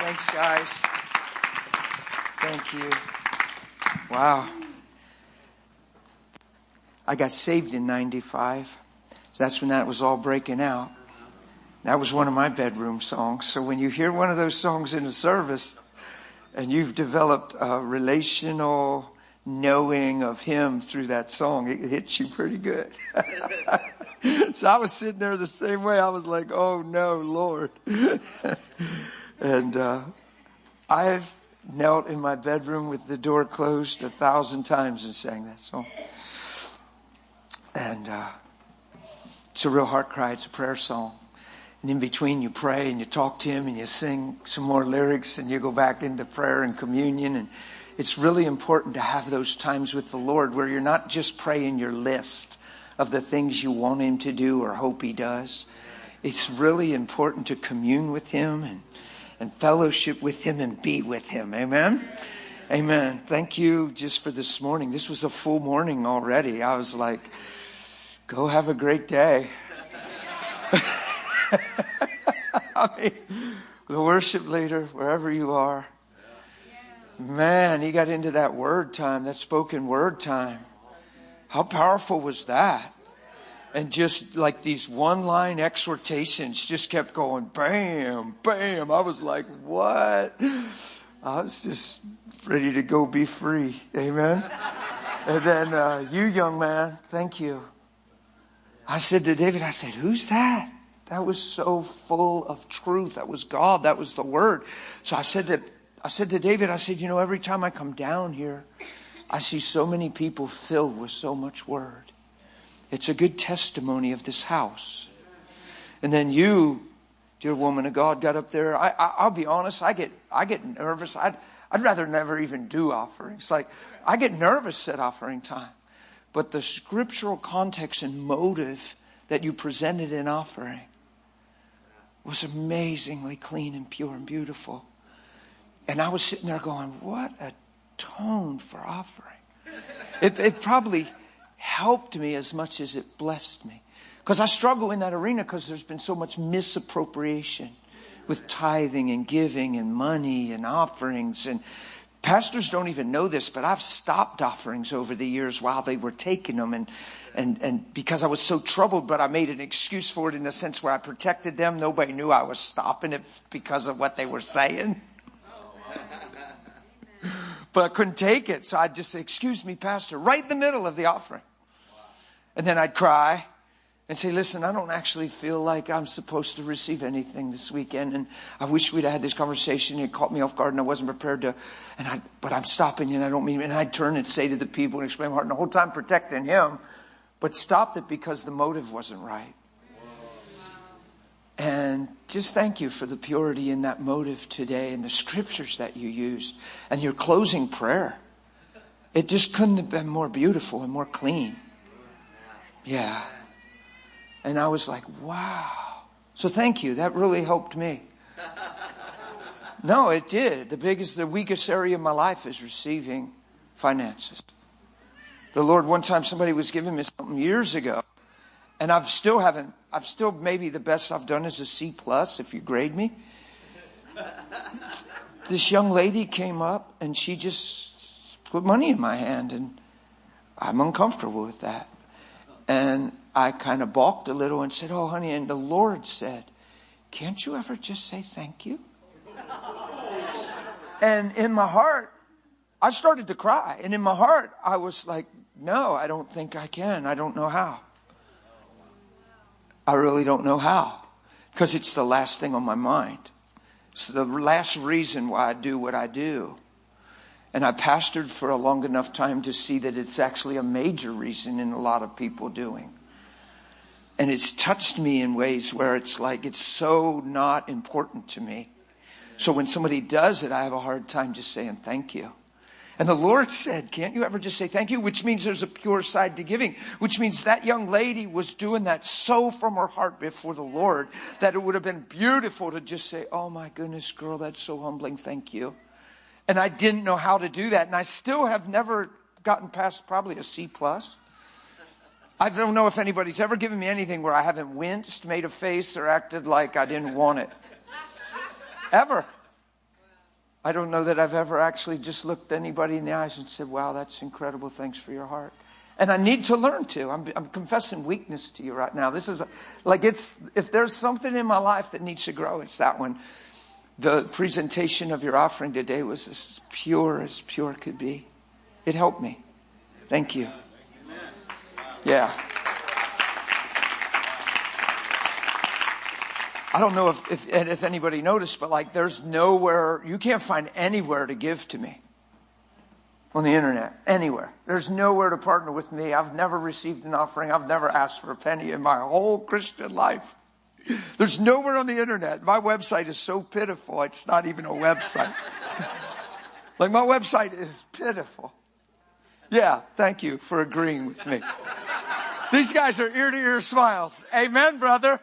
Thanks, guys. Thank you. Wow. I got saved in 95. So that's when that was all breaking out. That was one of my bedroom songs. So when you hear one of those songs in a service and you've developed a relational knowing of Him through that song, it hits you pretty good. So I was sitting there the same way. I was like, oh no, Lord. And I've knelt in my bedroom with the door closed 1,000 times and sang that song. And it's a real heart cry. It's a prayer song. And in between you pray and you talk to Him and you sing some more lyrics and you go back into prayer and communion. And it's really important to have those times with the Lord where you're not just praying your list of the things you want Him to do or hope He does. It's really important to commune with Him and fellowship with Him and be with Him. Amen? Amen. Thank you just for this morning. This was a full morning already. I was like, go have a great day. I mean, the worship leader, wherever you are, man, he got into that word time, that spoken word time. How powerful was that? And just like these one-line exhortations just kept going, bam, bam. I was like, what? I was just ready to go be free. Amen? And then you, young man, thank you. I said to David, I said, who's that? That was so full of truth. That was God. That was the Word. So I said to David, I said, every time I come down here, I see so many people filled with so much Word. It's a good testimony of this house. And then you, dear woman of God, got up there. I'll be honest, I get nervous. I'd rather never even do offerings. Like, I get nervous at offering time. But the scriptural context and motive that you presented in offering was amazingly clean and pure and beautiful. And I was sitting there going, what a tone for offering. It probably helped me as much as it blessed me. Because I struggle in that arena because there's been so much misappropriation with tithing and giving and money and offerings. And pastors don't even know this, but I've stopped offerings over the years while they were taking them. And because I was so troubled, but I made an excuse for it in the sense where I protected them. Nobody knew I was stopping it because of what they were saying. But I couldn't take it. So I'd just say, excuse me, pastor, right in the middle of the offering. And then I'd cry and say, listen, I don't actually feel like I'm supposed to receive anything this weekend. And I wish we'd had this conversation. It caught me off guard and I wasn't prepared to. But I'm stopping you and I don't mean it. And I'd turn and say to the people and explain my heart. And the whole time protecting him. But stopped it because the motive wasn't right. And just thank you for the purity in that motive today and the scriptures that you used. And your closing prayer. It just couldn't have been more beautiful and more clean. Yeah. And I was like, wow. So thank you. That really helped me. No, it did. The weakest area of my life is receiving finances. The Lord, one time somebody was giving me something years ago. And I've still maybe the best I've done is a C+ if you grade me. This young lady came up and she just put money in my hand and I'm uncomfortable with that. And I kind of balked a little and said, oh, honey. And the Lord said, can't you ever just say thank you? And in my heart, I started to cry. And in my heart, I was like, no, I don't think I can. I don't know how. I really don't know how. Because it's the last thing on my mind. It's the last reason why I do what I do. And I pastored for a long enough time to see that it's actually a major reason in a lot of people doing. And it's touched me in ways where it's like it's so not important to me. So when somebody does it, I have a hard time just saying thank you. And the Lord said, can't you ever just say thank you? Which means there's a pure side to giving. Which means that young lady was doing that so from her heart before the Lord that it would have been beautiful to just say, oh my goodness, girl, that's so humbling. Thank you. And I didn't know how to do that. And I still have never gotten past probably a C+. I don't know if anybody's ever given me anything where I haven't winced, made a face, or acted like I didn't want it. Ever. I don't know that I've ever actually just looked anybody in the eyes and said, wow, that's incredible. Thanks for your heart. And I need to learn to. I'm confessing weakness to you right now. This is if there's something in my life that needs to grow, it's that one. The presentation of your offering today was as pure could be. It helped me. Thank you. Yeah. I don't know if anybody noticed, but there's nowhere, you can't find anywhere to give to me on the internet, anywhere. There's nowhere to partner with me. I've never received an offering. I've never asked for a penny in my whole Christian life. There's nowhere on the internet. My website is so pitiful. It's not even a website. My website is pitiful. Yeah, thank you for agreeing with me. These guys are ear to ear smiles. Amen, brother.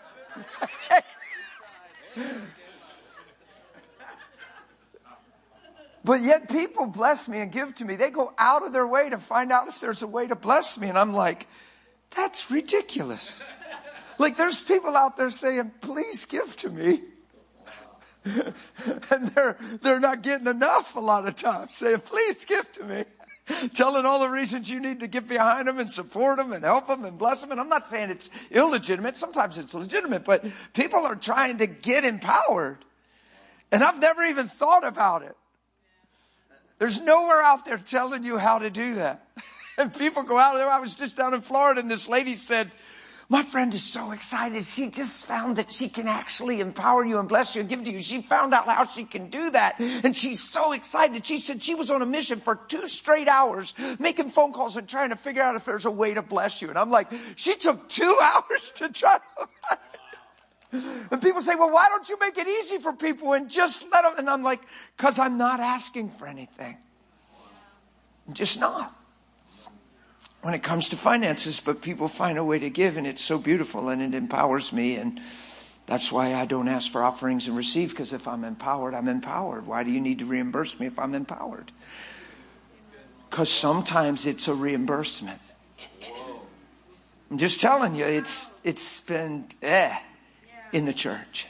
But yet people bless me and give to me. They go out of their way to find out if there's a way to bless me. And I'm like, that's ridiculous. There's people out there saying, please give to me. And they're not getting enough a lot of times, saying, please give to me. Telling all the reasons you need to get behind them and support them and help them and bless them. And I'm not saying it's illegitimate. Sometimes it's legitimate, but people are trying to get empowered. And I've never even thought about it. There's nowhere out there telling you how to do that. And people go out there. I was just down in Florida and this lady said, my friend is so excited. She just found that she can actually empower you and bless you and give to you. She found out how she can do that. And she's so excited. She said she was on a mission for 2 straight hours, making phone calls and trying to figure out if there's a way to bless you. And I'm like, she took 2 hours to try to. And people say, well, why don't you make it easy for people and just let them? And I'm like, because I'm not asking for anything. I'm just not. When it comes to finances, but people find a way to give, and it's so beautiful and it empowers me. And that's why I don't ask for offerings and receive, because if I'm empowered, I'm empowered. Why do you need to reimburse me if I'm empowered? Because sometimes it's a reimbursement. I'm just telling you, it's been in the church.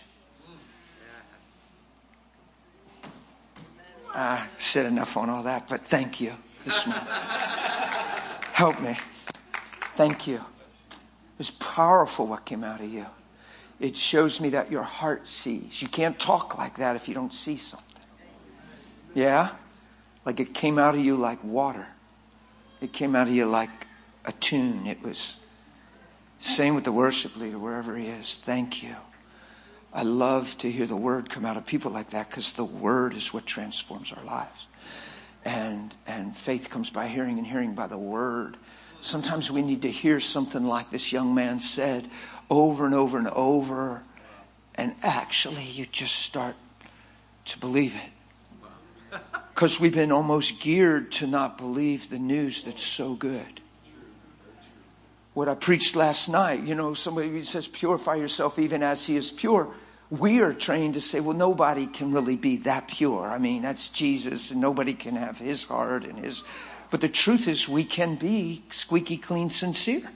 I said enough on all that, but thank you this morning. Help me. Thank you. It was powerful what came out of you. It shows me that your heart sees. You can't talk like that if you don't see something. Yeah? Like it came out of you like water. It came out of you like a tune. It was same with the worship leader, wherever he is. Thank you. I love to hear the word come out of people like that, because the word is what transforms our lives. And faith comes by hearing, and hearing by the word. Sometimes we need to hear something like this young man said over and over and over. And actually you just start to believe it. Because we've been almost geared to not believe the news that's so good. What I preached last night, somebody says, purify yourself even as he is pure. We are trained to say, well, nobody can really be that pure. I mean, that's Jesus, and nobody can have his heart and his. But the truth is, we can be squeaky clean sincere.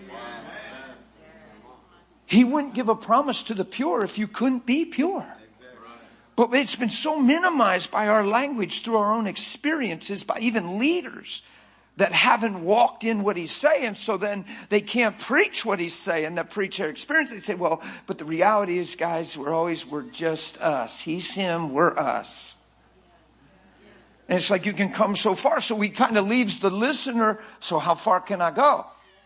He wouldn't give a promise to the pure if you couldn't be pure. But it's been so minimized by our language, through our own experiences, by even leaders that haven't walked in what he's saying, so then they can't preach what he's saying, that preach their experience. They say, well, but the reality is, guys, we're just us. He's him, we're us. And it's like you can come so far, so we kind of leaves the listener, so how far can I go?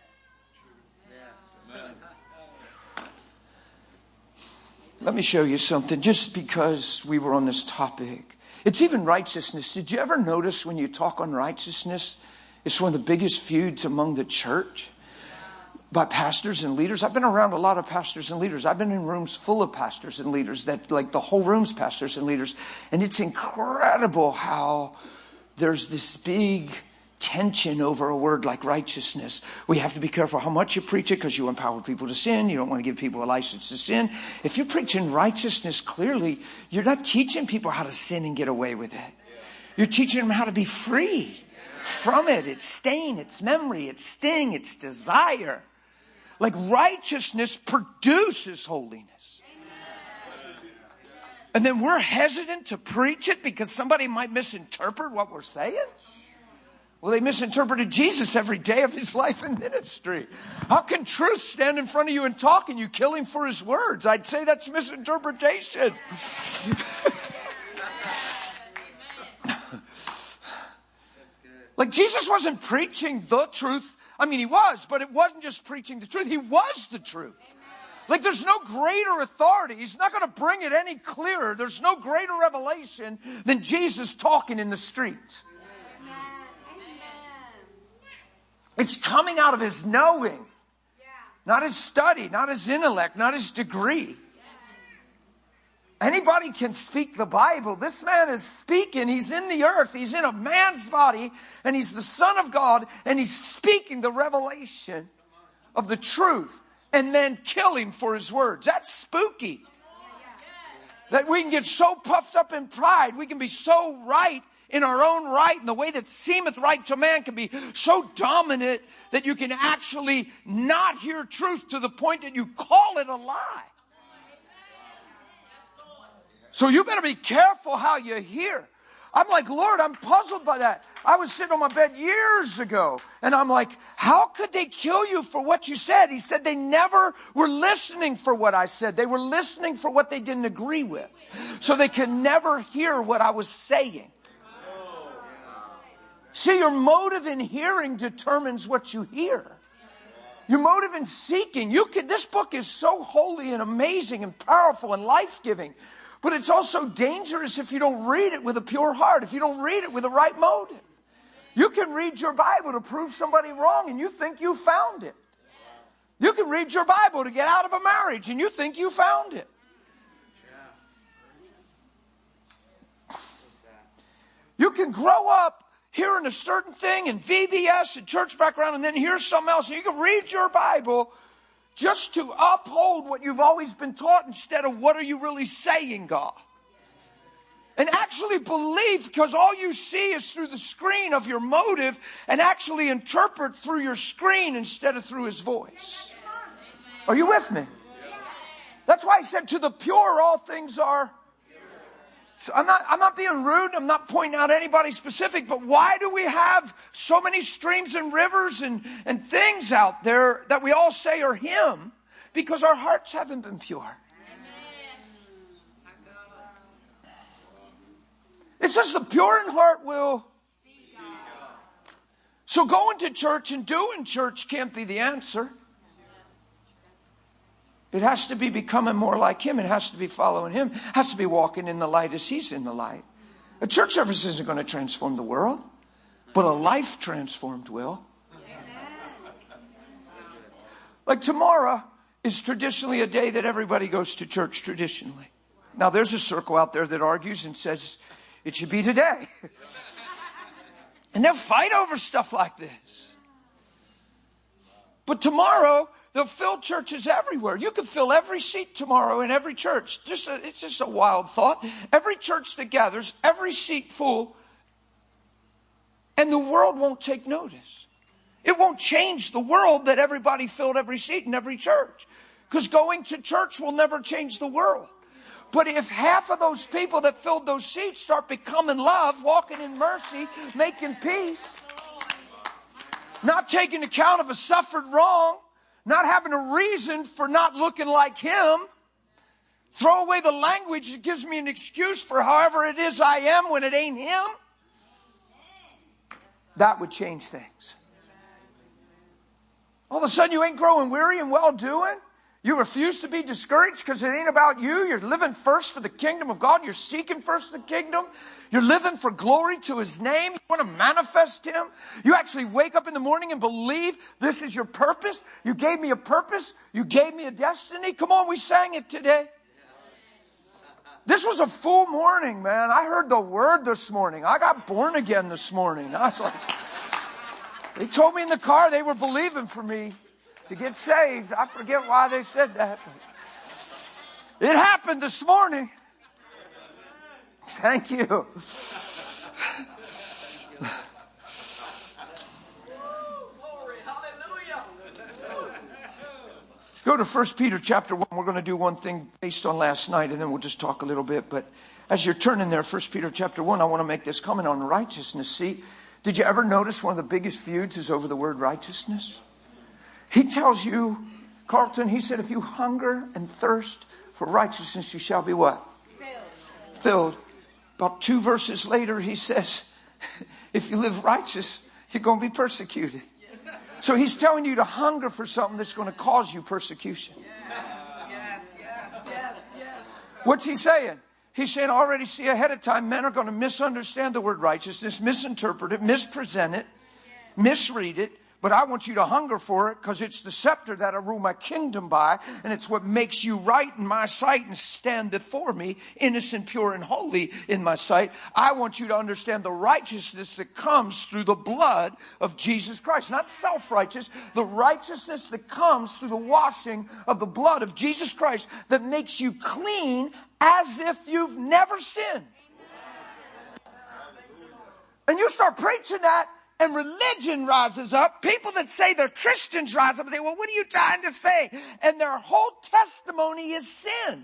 Let me show you something, just because we were on this topic. It's even righteousness. Did you ever notice when you talk on righteousness, it's one of the biggest feuds among the church by pastors and leaders? I've been around a lot of pastors and leaders. I've been in rooms full of pastors and leaders, that like the whole room's pastors and leaders. And it's incredible how there's this big tension over a word like righteousness. We have to be careful how much you preach it, because you empower people to sin. You don't want to give people a license to sin. If you're preaching righteousness clearly, you're not teaching people how to sin and get away with it. You're teaching them how to be free from it. It's stain, it's memory, it's sting, it's desire. Like righteousness produces holiness. And then we're hesitant to preach it because somebody might misinterpret what we're saying. Well, they misinterpreted Jesus every day of his life and ministry. How can truth stand in front of you and talk and you kill him for his words? I'd say that's misinterpretation. Like Jesus wasn't preaching the truth. I mean, he was, but it wasn't just preaching the truth. He was the truth. Like there's no greater authority. He's not going to bring it any clearer. There's no greater revelation than Jesus talking in the streets. It's coming out of his knowing, not his study, not his intellect, not his degree. Anybody can speak the Bible. This man is speaking. He's in the earth. He's in a man's body, and he's the Son of God, and he's speaking the revelation of the truth, and then kill him for his words. That's spooky. That we can get so puffed up in pride. We can be so right in our own right, and the way that seemeth right to man can be so dominant that you can actually not hear truth to the point that you call it a lie. So you better be careful how you hear. I'm like, Lord, I'm puzzled by that. I was sitting on my bed years ago, and I'm like, how could they kill you for what you said? He said they never were listening for what I said. They were listening for what they didn't agree with. So they could never hear what I was saying. See, your motive in hearing determines what you hear. Your motive in seeking. This book is so holy and amazing and powerful and life-giving. But it's also dangerous if you don't read it with a pure heart, if you don't read it with the right motive. You can read your Bible to prove somebody wrong and you think you found it. You can read your Bible to get out of a marriage and you think you found it. You can grow up hearing a certain thing in VBS and church background and then hear something else. And you can read your Bible just to uphold what you've always been taught instead of what are you really saying, God? And actually believe, because all you see is through the screen of your motive, and actually interpret through your screen instead of through his voice. Are you with me? That's why I said to the pure all things are. So I'm not being rude. I'm not pointing out anybody specific, but why do we have so many streams and rivers and things out there that we all say are him? Because our hearts haven't been pure. It says the pure in heart will see God. So going to church and doing church can't be the answer. It has to be becoming more like him. It has to be following him. It has to be walking in the light as he's in the light. A church service isn't going to transform the world, but a life transformed will. Like tomorrow is traditionally a day that everybody goes to church traditionally. Now there's a circle out there that argues and says it should be today. And they'll fight over stuff like this. But tomorrow, they'll fill churches everywhere. You could fill every seat tomorrow in every church. It's just a wild thought. Every church that gathers, every seat full, and the world won't take notice. It won't change the world that everybody filled every seat in every church. Because going to church will never change the world. But if half of those people that filled those seats start becoming love, walking in mercy, making peace, not taking account of a suffered wrong, not having a reason for not looking like him, throw away the language that gives me an excuse for however it is I am when it ain't him, that would change things. All of a sudden you ain't growing weary and well doing. You refuse to be discouraged because it ain't about you. You're living first for the kingdom of God. You're seeking first the kingdom. You're living for glory to his name. You want to manifest him. You actually wake up in the morning and believe this is your purpose. You gave me a purpose. You gave me a destiny. Come on, we sang it today. This was a full morning, man. I heard the word this morning. I got born again this morning. I was like, they told me in the car they were believing for me to get saved. I forget why they said that. It happened this morning. Thank you. Go to 1 Peter chapter 1. We're going to do one thing based on last night, and then we'll just talk a little bit. But as you're turning there, 1 Peter chapter 1, I want to make this comment on righteousness. See, did you ever notice one of the biggest feuds is over the word righteousness? He tells you, Carlton, he said, if you hunger and thirst for righteousness, you shall be what? Filled. About 2 verses later, he says, if you live righteous, you're going to be persecuted. So he's telling you to hunger for something that's going to cause you persecution. What's he saying? He's saying, already see ahead of time, men are going to misunderstand the word righteousness, misinterpret it, mispresent it, misread it. But I want you to hunger for it because it's the scepter that I rule my kingdom by. And it's what makes you right in my sight and stand before me, innocent, pure, and holy in my sight. I want you to understand the righteousness that comes through the blood of Jesus Christ. Not self-righteous, the righteousness that comes through the washing of the blood of Jesus Christ that makes you clean as if you've never sinned. And you start preaching that, and religion rises up. People that say they're Christians rise up and say, well, what are you trying to say? And their whole testimony is sin.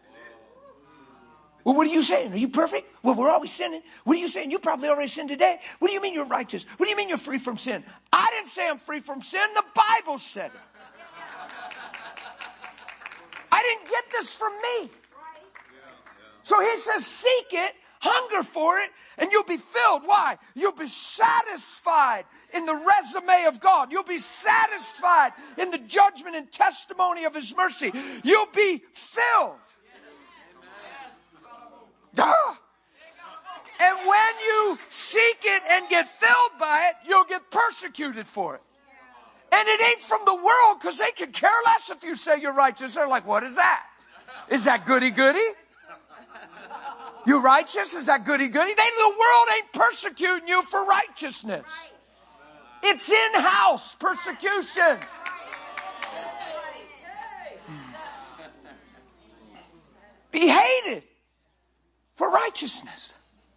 Well, what are you saying? Are you perfect? Well, we're always sinning. What are you saying? You probably already sinned today. What do you mean you're righteous? What do you mean you're free from sin? I didn't say I'm free from sin. The Bible said it. I didn't get this from me. So he says, seek it, hunger for it, and you'll be filled. Why? You'll be satisfied in the resume of God. You'll be satisfied in the judgment and testimony of His mercy. You'll be filled. Duh. And when you seek it and get filled by it, you'll get persecuted for it. And it ain't from the world, because they could care less if you say you're righteous. They're like, what is that? Is that goody-goody? You righteous? Is that goody-goody? The world ain't persecuting you for righteousness. It's in-house persecution. Be hated for righteousness.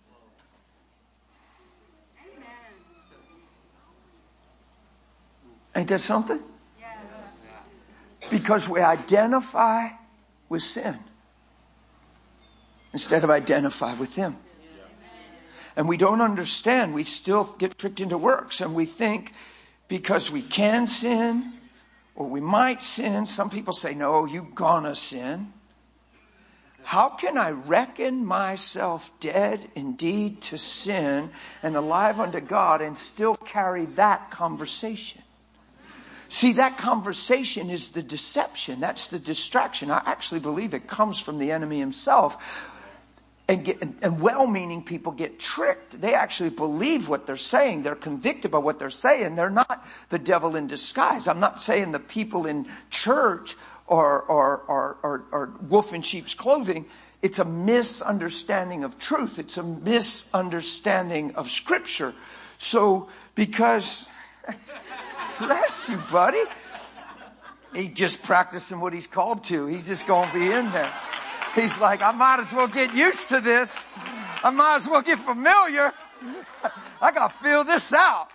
Ain't that something? Because we identify with sin instead of identify with Him. And we don't understand. We still get tricked into works. And we think because we can sin or we might sin. Some people say, no, you gonna sin. How can I reckon myself dead indeed to sin and alive unto God and still carry that conversation? See, that conversation is the deception. That's the distraction. I actually believe it comes from the enemy himself. And well-meaning people get tricked. They actually believe what they're saying. They're convicted by what they're saying. They're not the devil in disguise. I'm not saying the people in church are wolf in sheep's clothing. It's a misunderstanding of truth. It's a misunderstanding of Scripture. So, because, bless you, buddy. He's just practicing what he's called to. He's just going to be in there. He's like, I might as well get used to this. I might as well get familiar. I got to feel this out.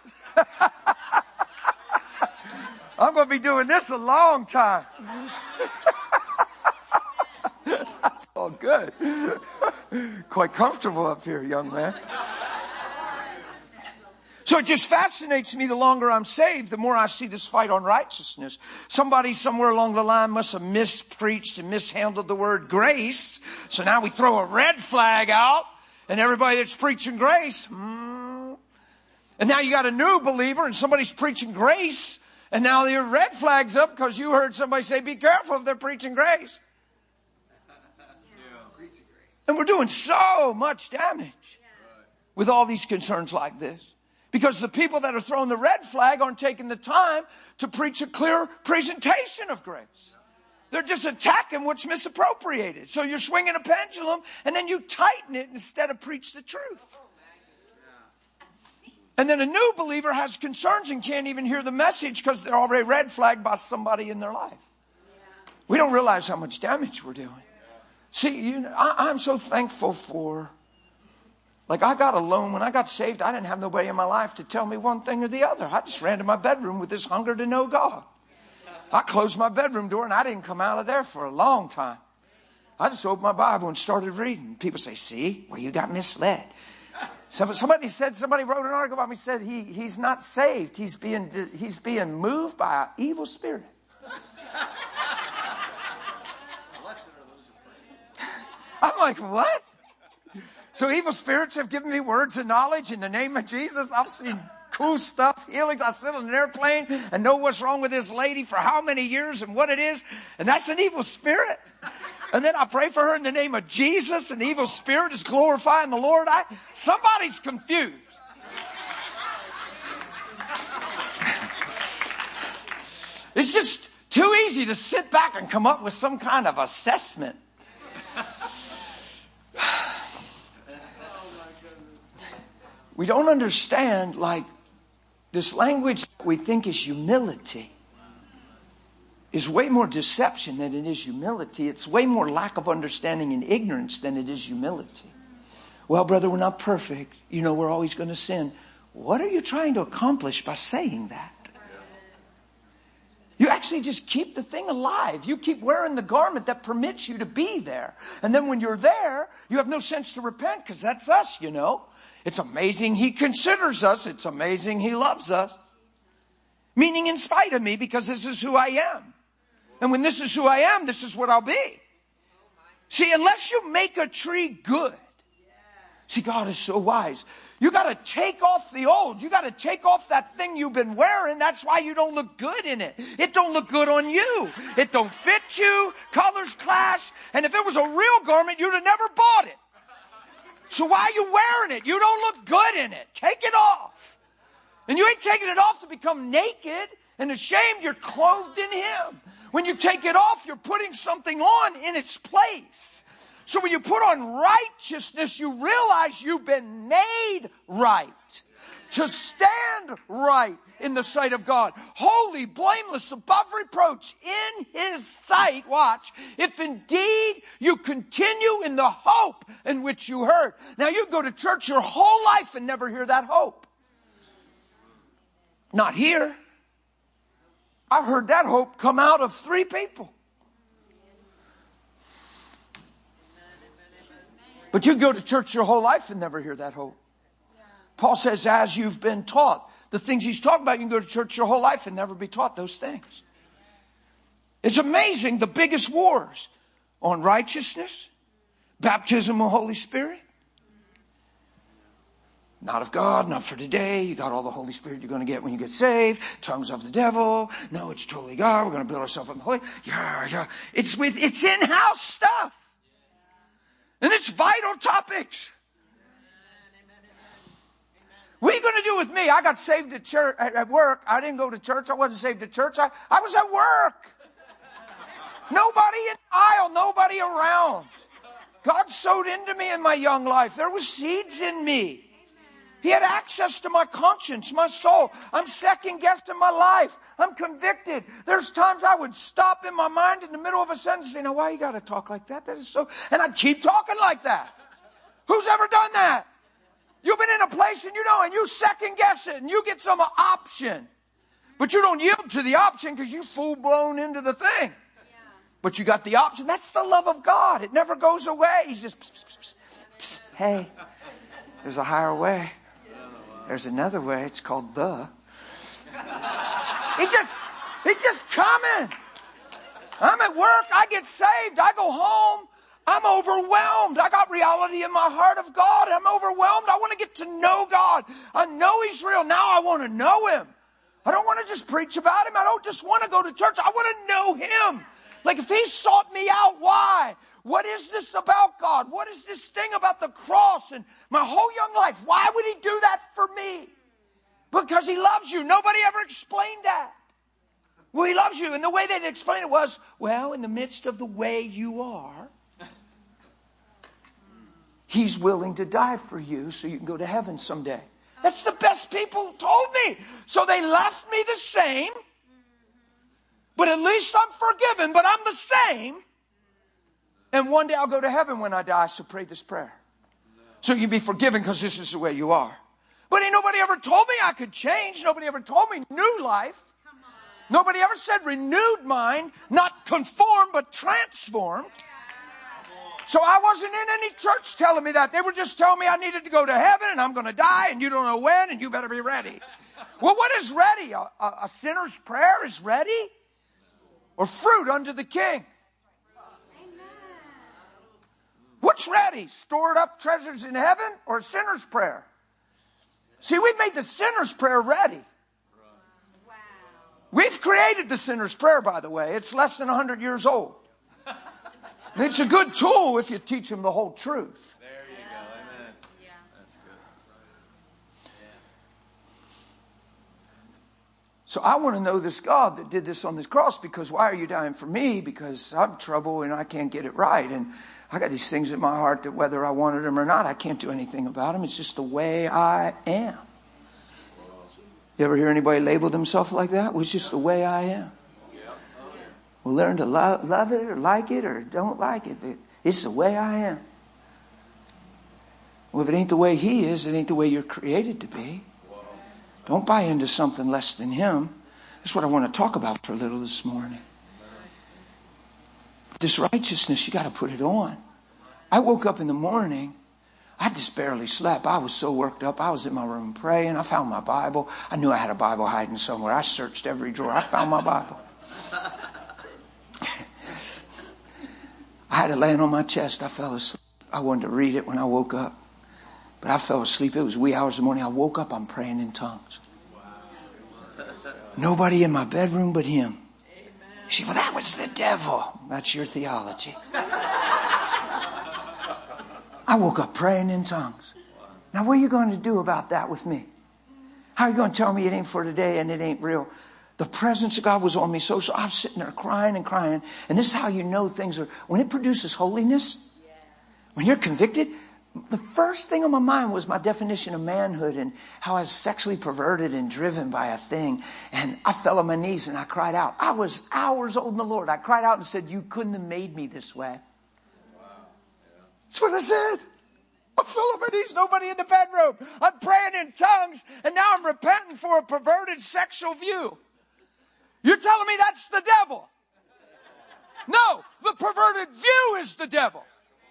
I'm going to be doing this a long time. That's all good. Quite comfortable up here, young man. So it just fascinates me. The longer I'm saved, the more I see this fight on righteousness. Somebody somewhere along the line must have mispreached and mishandled the word grace. So now we throw a red flag out, and everybody that's preaching grace. And now you got a new believer, and somebody's preaching grace, and now your red flag's up because you heard somebody say, be careful if they're preaching grace. And we're doing so much damage with all these concerns like this. Because the people that are throwing the red flag aren't taking the time to preach a clear presentation of grace. They're just attacking what's misappropriated. So you're swinging a pendulum and then you tighten it instead of preach the truth. And then a new believer has concerns and can't even hear the message because they're already red flagged by somebody in their life. We don't realize how much damage we're doing. See, I'm so thankful for... Like I got alone when I got saved. I didn't have nobody in my life to tell me one thing or the other. I just ran to my bedroom with this hunger to know God. I closed my bedroom door and I didn't come out of there for a long time. I just opened my Bible and started reading. People say, see, well, you got misled. Somebody wrote an article about me, said he's not saved. He's being moved by an evil spirit. I'm like, what? So evil spirits have given me words of knowledge in the name of Jesus. I've seen cool stuff, healings. I sit on an airplane and know what's wrong with this lady for how many years and what it is. And that's an evil spirit. And then I pray for her in the name of Jesus, and the evil spirit is glorifying the Lord. Somebody's confused. It's just too easy to sit back and come up with some kind of assessment. We don't understand, like, this language we think is humility is way more deception than it is humility. It's way more lack of understanding and ignorance than it is humility. Well, brother, we're not perfect. You know, we're always going to sin. What are you trying to accomplish by saying that? You actually just keep the thing alive. You keep wearing the garment that permits you to be there. And then when you're there, you have no sense to repent, because that's us, you know. It's amazing he considers us. It's amazing he loves us. Meaning in spite of me, because this is who I am. And when this is who I am, this is what I'll be. See, unless you make a tree good. See, God is so wise. You got to take off the old. You got to take off that thing you've been wearing. That's why you don't look good in it. It don't look good on you. It don't fit you. Colors clash. And if it was a real garment, you'd have never bought it. So why are you wearing it? You don't look good in it. Take it off. And you ain't taking it off to become naked and ashamed. You're clothed in Him. When you take it off, you're putting something on in its place. So when you put on righteousness, you realize you've been made right. To stand right in the sight of God. Holy, blameless, above reproach in His sight. Watch. If indeed you continue in the hope in which you heard. Now you go to church your whole life and never hear that hope. Not here. I heard that hope come out of 3 people. But you go to church your whole life and never hear that hope. Paul says, as you've been taught. The things he's talking about, you can go to church your whole life and never be taught those things. It's amazing, the biggest wars on righteousness, baptism of the Holy Spirit. Not of God, not for today. You got all the Holy Spirit you're going to get when you get saved. Tongues of the devil. No, it's totally God. We're going to build ourselves up in the Holy. Yeah. It's in-house stuff. And it's vital topics. What are you going to do with me? I got saved at church, at work. I didn't go to church. I wasn't saved at church. I was at work. Nobody in the aisle. Nobody around. God sowed into me in my young life. There was seeds in me. He had access to my conscience, my soul. I'm second guessing my life. I'm convicted. There's times I would stop in my mind in the middle of a sentence and say, now why you got to talk like that? That is so, and I'd keep talking like that. Who's ever done that? You've been in a place and and you second guess it and you get some option. But you don't yield to the option because you full blown into the thing. Yeah. But you got the option. That's the love of God. It never goes away. He's just, pss, pss, pss, pss. Hey, there's a higher way. There's another way. It's called the. He just coming. I'm at work. I get saved. I go home. I'm overwhelmed. I got reality in my heart of God. I'm overwhelmed. I want to get to know God. I know He's real. Now I want to know Him. I don't want to just preach about Him. I don't just want to go to church. I want to know Him. Like if He sought me out, why? What is this about God? What is this thing about the cross and my whole young life? Why would He do that for me? Because He loves you. Nobody ever explained that. Well, He loves you. And the way they'd explain it was, well, in the midst of the way you are, He's willing to die for you so you can go to heaven someday. That's the best people told me. So they left me the same. But at least I'm forgiven, but I'm the same. And one day I'll go to heaven when I die, so pray this prayer. So you'll be forgiven because this is the way you are. But ain't nobody ever told me I could change. Nobody ever told me new life. Nobody ever said renewed mind, not conformed, but transformed. So I wasn't in any church telling me that. They were just telling me I needed to go to heaven and I'm going to die and you don't know when and you better be ready. Well, what is ready? A sinner's prayer is ready? Or fruit unto the King? What's ready? Stored up treasures in heaven or a sinner's prayer? See, we've made the sinner's prayer ready. We've created the sinner's prayer, by the way. It's less than 100 years old. It's a good tool if you teach them the whole truth. There you go. Amen. Yeah. That's good. So I want to know this God that did this on this cross, because why are you dying for me? Because I'm in trouble and I can't get it right. And I got these things in my heart that whether I wanted them or not, I can't do anything about them. It's just the way I am. You ever hear anybody label themselves like that? Well, it's just the way I am. We'll learn to love it or like it or don't like it. But it's the way I am. Well, if it ain't the way He is, it ain't the way you're created to be. Don't buy into something less than Him. That's what I want to talk about for a little this morning. This righteousness, you got to put it on. I woke up in the morning. I just barely slept. I was so worked up. I was in my room praying. I found my Bible. I knew I had a Bible hiding somewhere. I searched every drawer. I found my Bible. I had it laying on my chest. I fell asleep. I wanted to read it when I woke up. But I fell asleep. It was wee hours in the morning. I woke up. I'm praying in tongues. Nobody in my bedroom but Him. You say, well, that was the devil. That's your theology. I woke up praying in tongues. Now, what are you going to do about that with me? How are you going to tell me it ain't for today and it ain't real? The presence of God was on me. So I was sitting there crying and crying. And this is how you know things are. When it produces holiness, when you're convicted, the first thing on my mind was my definition of manhood and how I was sexually perverted and driven by a thing. And I fell on my knees and I cried out. I was hours old in the Lord. I cried out and said, you couldn't have made me this way. That's what I said. I fell on my knees, nobody in the bedroom. I'm praying in tongues, and now I'm repenting for a perverted sexual view. You're telling me that's the devil? No, the perverted view is the devil.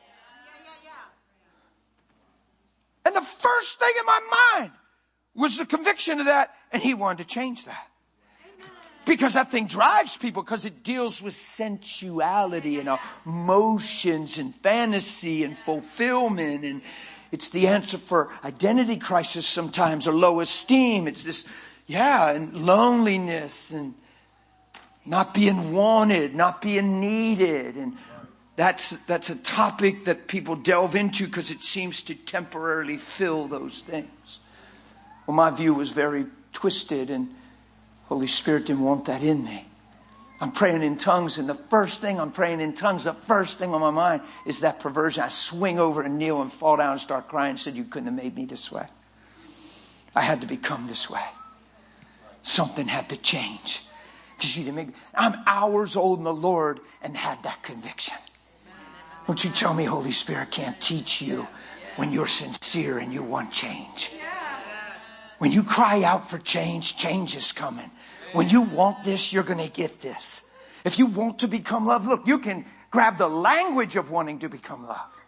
And the first thing in my mind was the conviction of that, and He wanted to change that. Because that thing drives people, because it deals with sensuality and emotions and fantasy and fulfillment. And it's the answer for identity crisis sometimes, or low esteem. It's this, and loneliness and not being wanted, not being needed. And that's a topic that people delve into because it seems to temporarily fill those things. Well, my view was very twisted, and Holy Spirit didn't want that in me. I'm praying in tongues, and the first thing on my mind is that perversion. I swing over and kneel and fall down and start crying and said, you couldn't have made me this way. I had to become this way. Something had to change. Because you didn't make me. I'm hours old in the Lord and had that conviction. Don't you tell me Holy Spirit can't teach you when you're sincere and you want change. When you cry out for change, change is coming. When you want this, you're going to get this. If you want to become love, look, you can grab the language of wanting to become love.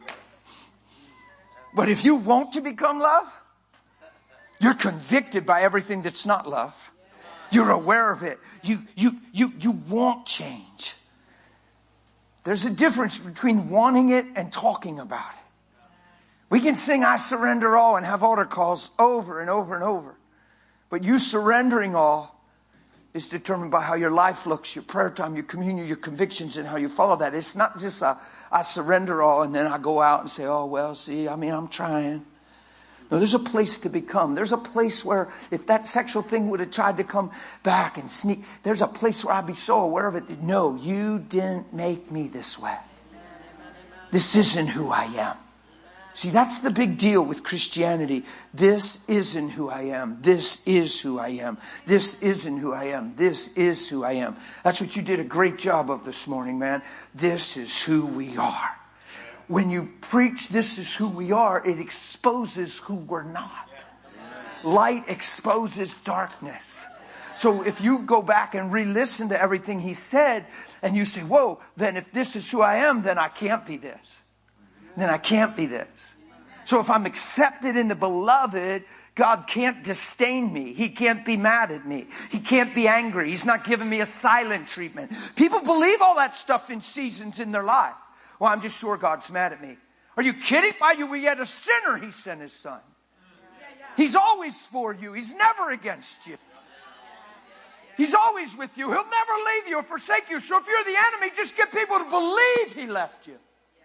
But if you want to become love, you're convicted by everything that's not love. You're aware of it. You want change. There's a difference between wanting it and talking about it. We can sing I surrender all and have altar calls over and over and over. But you surrendering all is determined by how your life looks, your prayer time, your communion, your convictions, and how you follow that. It's not just I surrender all and then I go out and say, I'm trying. No, there's a place to become. There's a place where if that sexual thing would have tried to come back and sneak, there's a place where I'd be so aware of it that no, you didn't make me this way. This isn't who I am. See, that's the big deal with Christianity. This isn't who I am. This is who I am. This isn't who I am. This is who I am. That's what you did a great job of this morning, man. This is who we are. When you preach this is who we are, it exposes who we're not. Light exposes darkness. So if you go back and re-listen to everything he said, and you say, whoa, then if this is who I am, then I can't be this. Then I can't be this. So if I'm accepted in the beloved, God can't disdain me. He can't be mad at me. He can't be angry. He's not giving me a silent treatment. People believe all that stuff in seasons in their life. Well, I'm just sure God's mad at me. Are you kidding? While you were yet a sinner, he sent his son. He's always for you. He's never against you. He's always with you. He'll never leave you or forsake you. So if you're the enemy, just get people to believe he left you.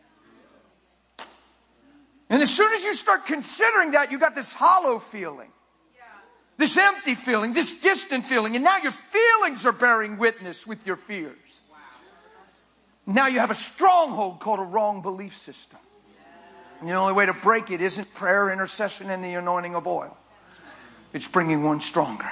And as soon as you start considering that, you got this hollow feeling, this empty feeling, this distant feeling. And now your feelings are bearing witness with your fears. Now you have a stronghold called a wrong belief system. And the only way to break it isn't prayer, intercession, and the anointing of oil. It's bringing one stronger.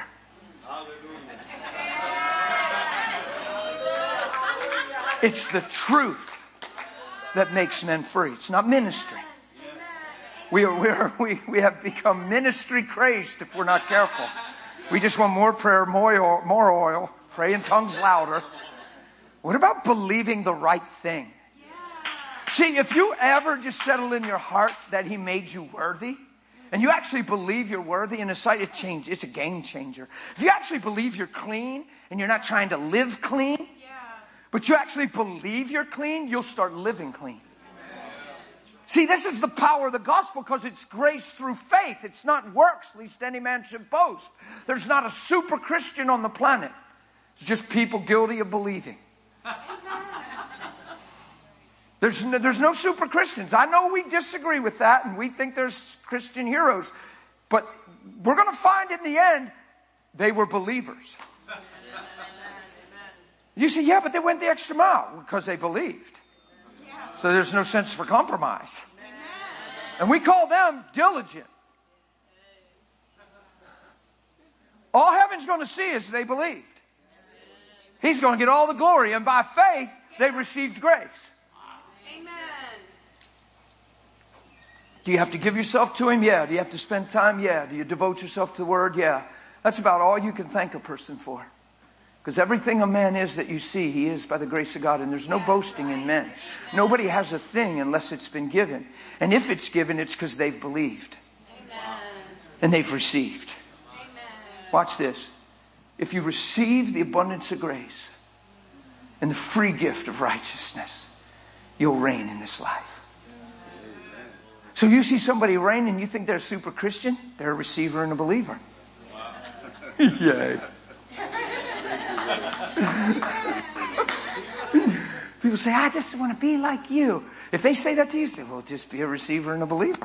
It's the truth that makes men free. It's not ministry. We have become ministry crazed if we're not careful. We just want more prayer, more oil, pray in tongues louder. What about believing the right thing? See, if you ever just settle in your heart that he made you worthy, and you actually believe you're worthy in his sight, it's a game changer. If you actually believe you're clean, and you're not trying to live clean, but you actually believe you're clean, you'll start living clean. See, this is the power of the gospel because it's grace through faith. It's not works, lest any man should boast. There's not a super Christian on the planet. It's just people guilty of believing. There's no super Christians. I know we disagree with that and we think there's Christian heroes. But we're going to find in the end, they were believers. You say, yeah, but they went the extra mile because they believed. So there's no sense for compromise. And we call them diligent. All heaven's going to see is they believed. He's going to get all the glory. And by faith, they received grace. Amen. Do you have to give yourself to him? Yeah. Do you have to spend time? Yeah. Do you devote yourself to the word? Yeah. That's about all you can thank a person for. Because everything a man is that you see, he is by the grace of God. And there's no boasting in men. Nobody has a thing unless it's been given. And if it's given, it's because they've believed. Amen. And they've received. Amen. Watch this. If you receive the abundance of grace and the free gift of righteousness, you'll reign in this life. So you see somebody reign and you think they're a super Christian? They're a receiver and a believer. Yay. People say, I just want to be like you. If they say that to you, say, well, just be a receiver and a believer.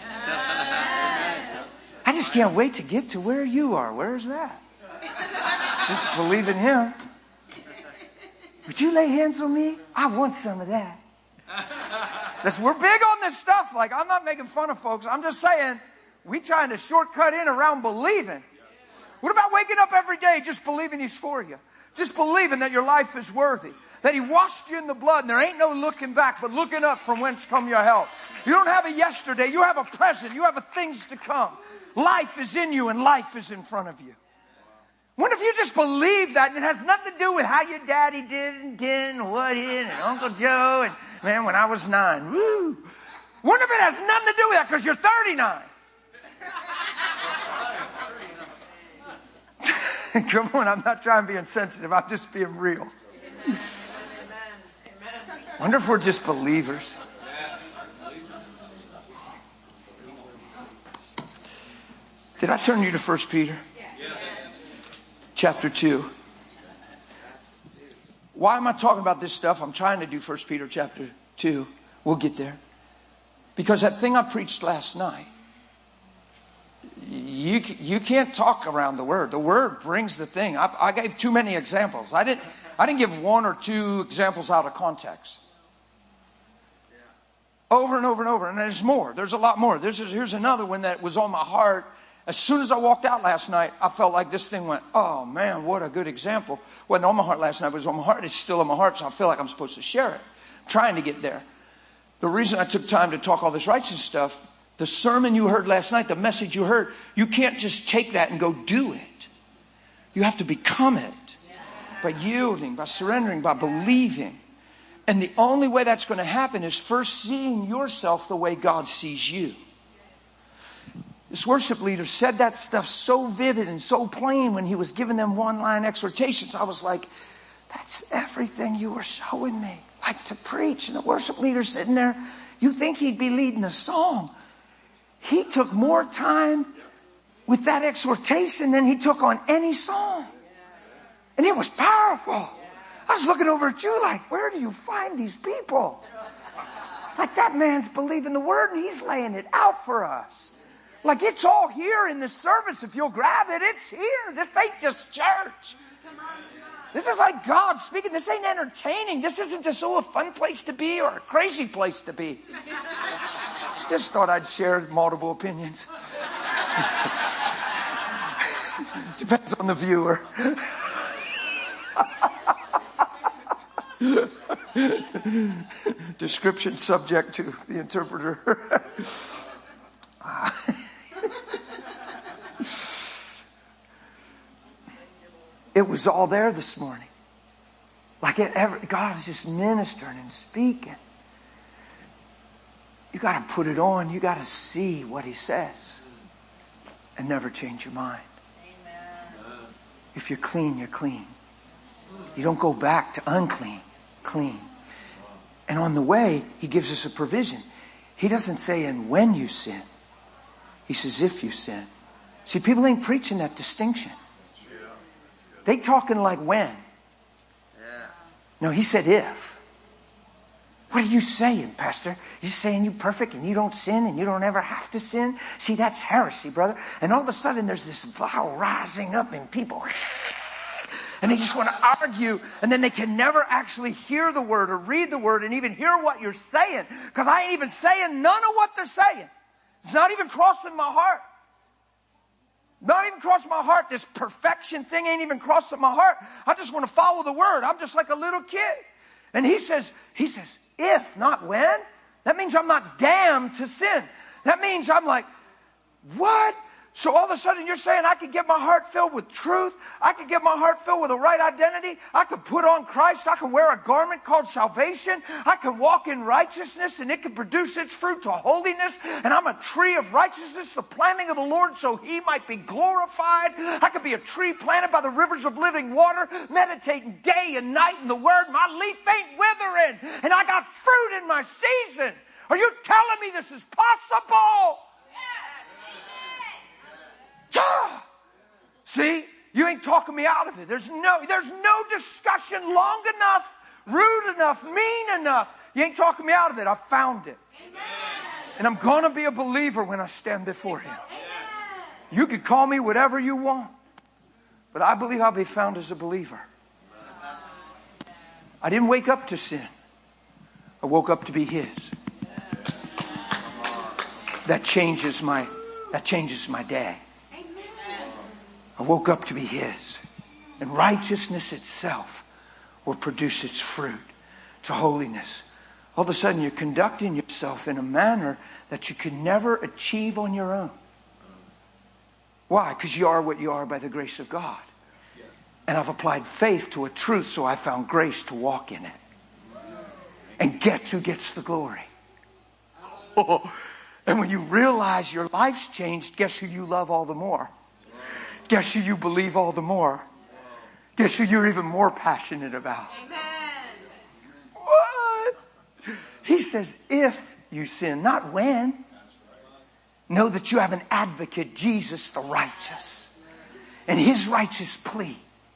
I just can't wait to get to where you are. Where's that? Just believe in him. Would you lay hands on me? I want some of that. We're big on this stuff. Like, I'm not making fun of folks. I'm just saying, we trying to shortcut in around believing. What about waking up every day just believing he's for you? Just believing that your life is worthy. That he washed you in the blood and there ain't no looking back, but looking up from whence come your help. You don't have a yesterday. You have a present. You have a things to come. Life is in you and life is in front of you. What if you just believe that and it has nothing to do with how your daddy did and didn't and what did and Uncle Joe and man, when I was 9. Woo! What if it has nothing to do with that because you're 39? Come on, I'm not trying to be insensitive. I'm just being real. Amen. Wonder if we're just believers. Did I turn you to 1 Peter? Chapter 2. Why am I talking about this stuff? I'm trying to do 1 Peter chapter 2. We'll get there. Because that thing I preached last night, you can't talk around the word. The word brings the thing. I gave too many examples. I didn't give one or two examples out of context. Over and over and over. And there's more. There's a lot more. Here's another one that was on my heart. As soon as I walked out last night, I felt like this thing went, oh man, what a good example. Wasn't on my heart last night, but it was on my heart. It's still on my heart, so I feel like I'm supposed to share it. I'm trying to get there. The reason I took time to talk all this righteous stuff, the sermon you heard last night, the message you heard, you can't just take that and go do it. You have to become it by yielding, by surrendering, by believing. And the only way that's going to happen is first seeing yourself the way God sees you. This worship leader said that stuff so vivid and so plain when he was giving them one-line exhortations. I was like, that's everything you were showing me. Like to preach. And the worship leader sitting there, you think he'd be leading a song. He took more time with that exhortation than he took on any song. And it was powerful. I was looking over at you like, where do you find these people? Like that man's believing the word and he's laying it out for us. Like it's all here in this service. If you'll grab it, it's here. This ain't just church. This is like God speaking. This ain't entertaining. This isn't just a fun place to be or a crazy place to be. Just thought I'd share multiple opinions. Depends on the viewer. Description subject to the interpreter. It was all there this morning. Like God is just ministering and speaking. You got to put it on. You got to see what he says and never change your mind. Amen. If you're clean, you're clean. You don't go back to unclean. Clean. And on the way, he gives us a provision. He doesn't say, and when you sin. He says, if you sin. See, people ain't preaching that distinction. They talking like when. No, he said if. What are you saying, Pastor? You're saying you're perfect and you don't sin and you don't ever have to sin? See, that's heresy, brother. And all of a sudden there's this vow rising up in people. And they just want to argue, and then they can never actually hear the word or read the word and even hear what you're saying. Because I ain't even saying none of what they're saying. It's not even crossing my heart. Not even crossing my heart. This perfection thing ain't even crossing my heart. I just want to follow the word. I'm just like a little kid. And he says, if, not when. That means I'm not damned to sin. That means I'm like, what? So all of a sudden you're saying I could get my heart filled with truth. I could get my heart filled with the right identity. I could put on Christ. I could wear a garment called salvation. I could walk in righteousness and it could produce its fruit to holiness. And I'm a tree of righteousness, the planting of the Lord so he might be glorified. I could be a tree planted by the rivers of living water, meditating day and night in the word. My leaf ain't withering and I got fruit in my season. Are you telling me this is possible? See, you ain't talking me out of it. There's no discussion long enough, rude enough, mean enough. You ain't talking me out of it. I found it. Amen. And I'm going to be a believer when I stand before him. Amen. You can call me whatever you want, but I believe I'll be found as a believer. I didn't wake up to sin. I woke up to be his. That changes my day. I woke up to be his. And righteousness itself will produce its fruit to holiness. All of a sudden you're conducting yourself in a manner that you can never achieve on your own. Why? Because you are what you are by the grace of God. And I've applied faith to a truth, so I found grace to walk in it. And guess who gets the glory? And when you realize your life's changed, guess who you love all the more? Guess who you believe all the more? Guess who you're even more passionate about? Amen. What? He says, if you sin, not when. Know that you have an advocate, Jesus the righteous. And his righteous plea.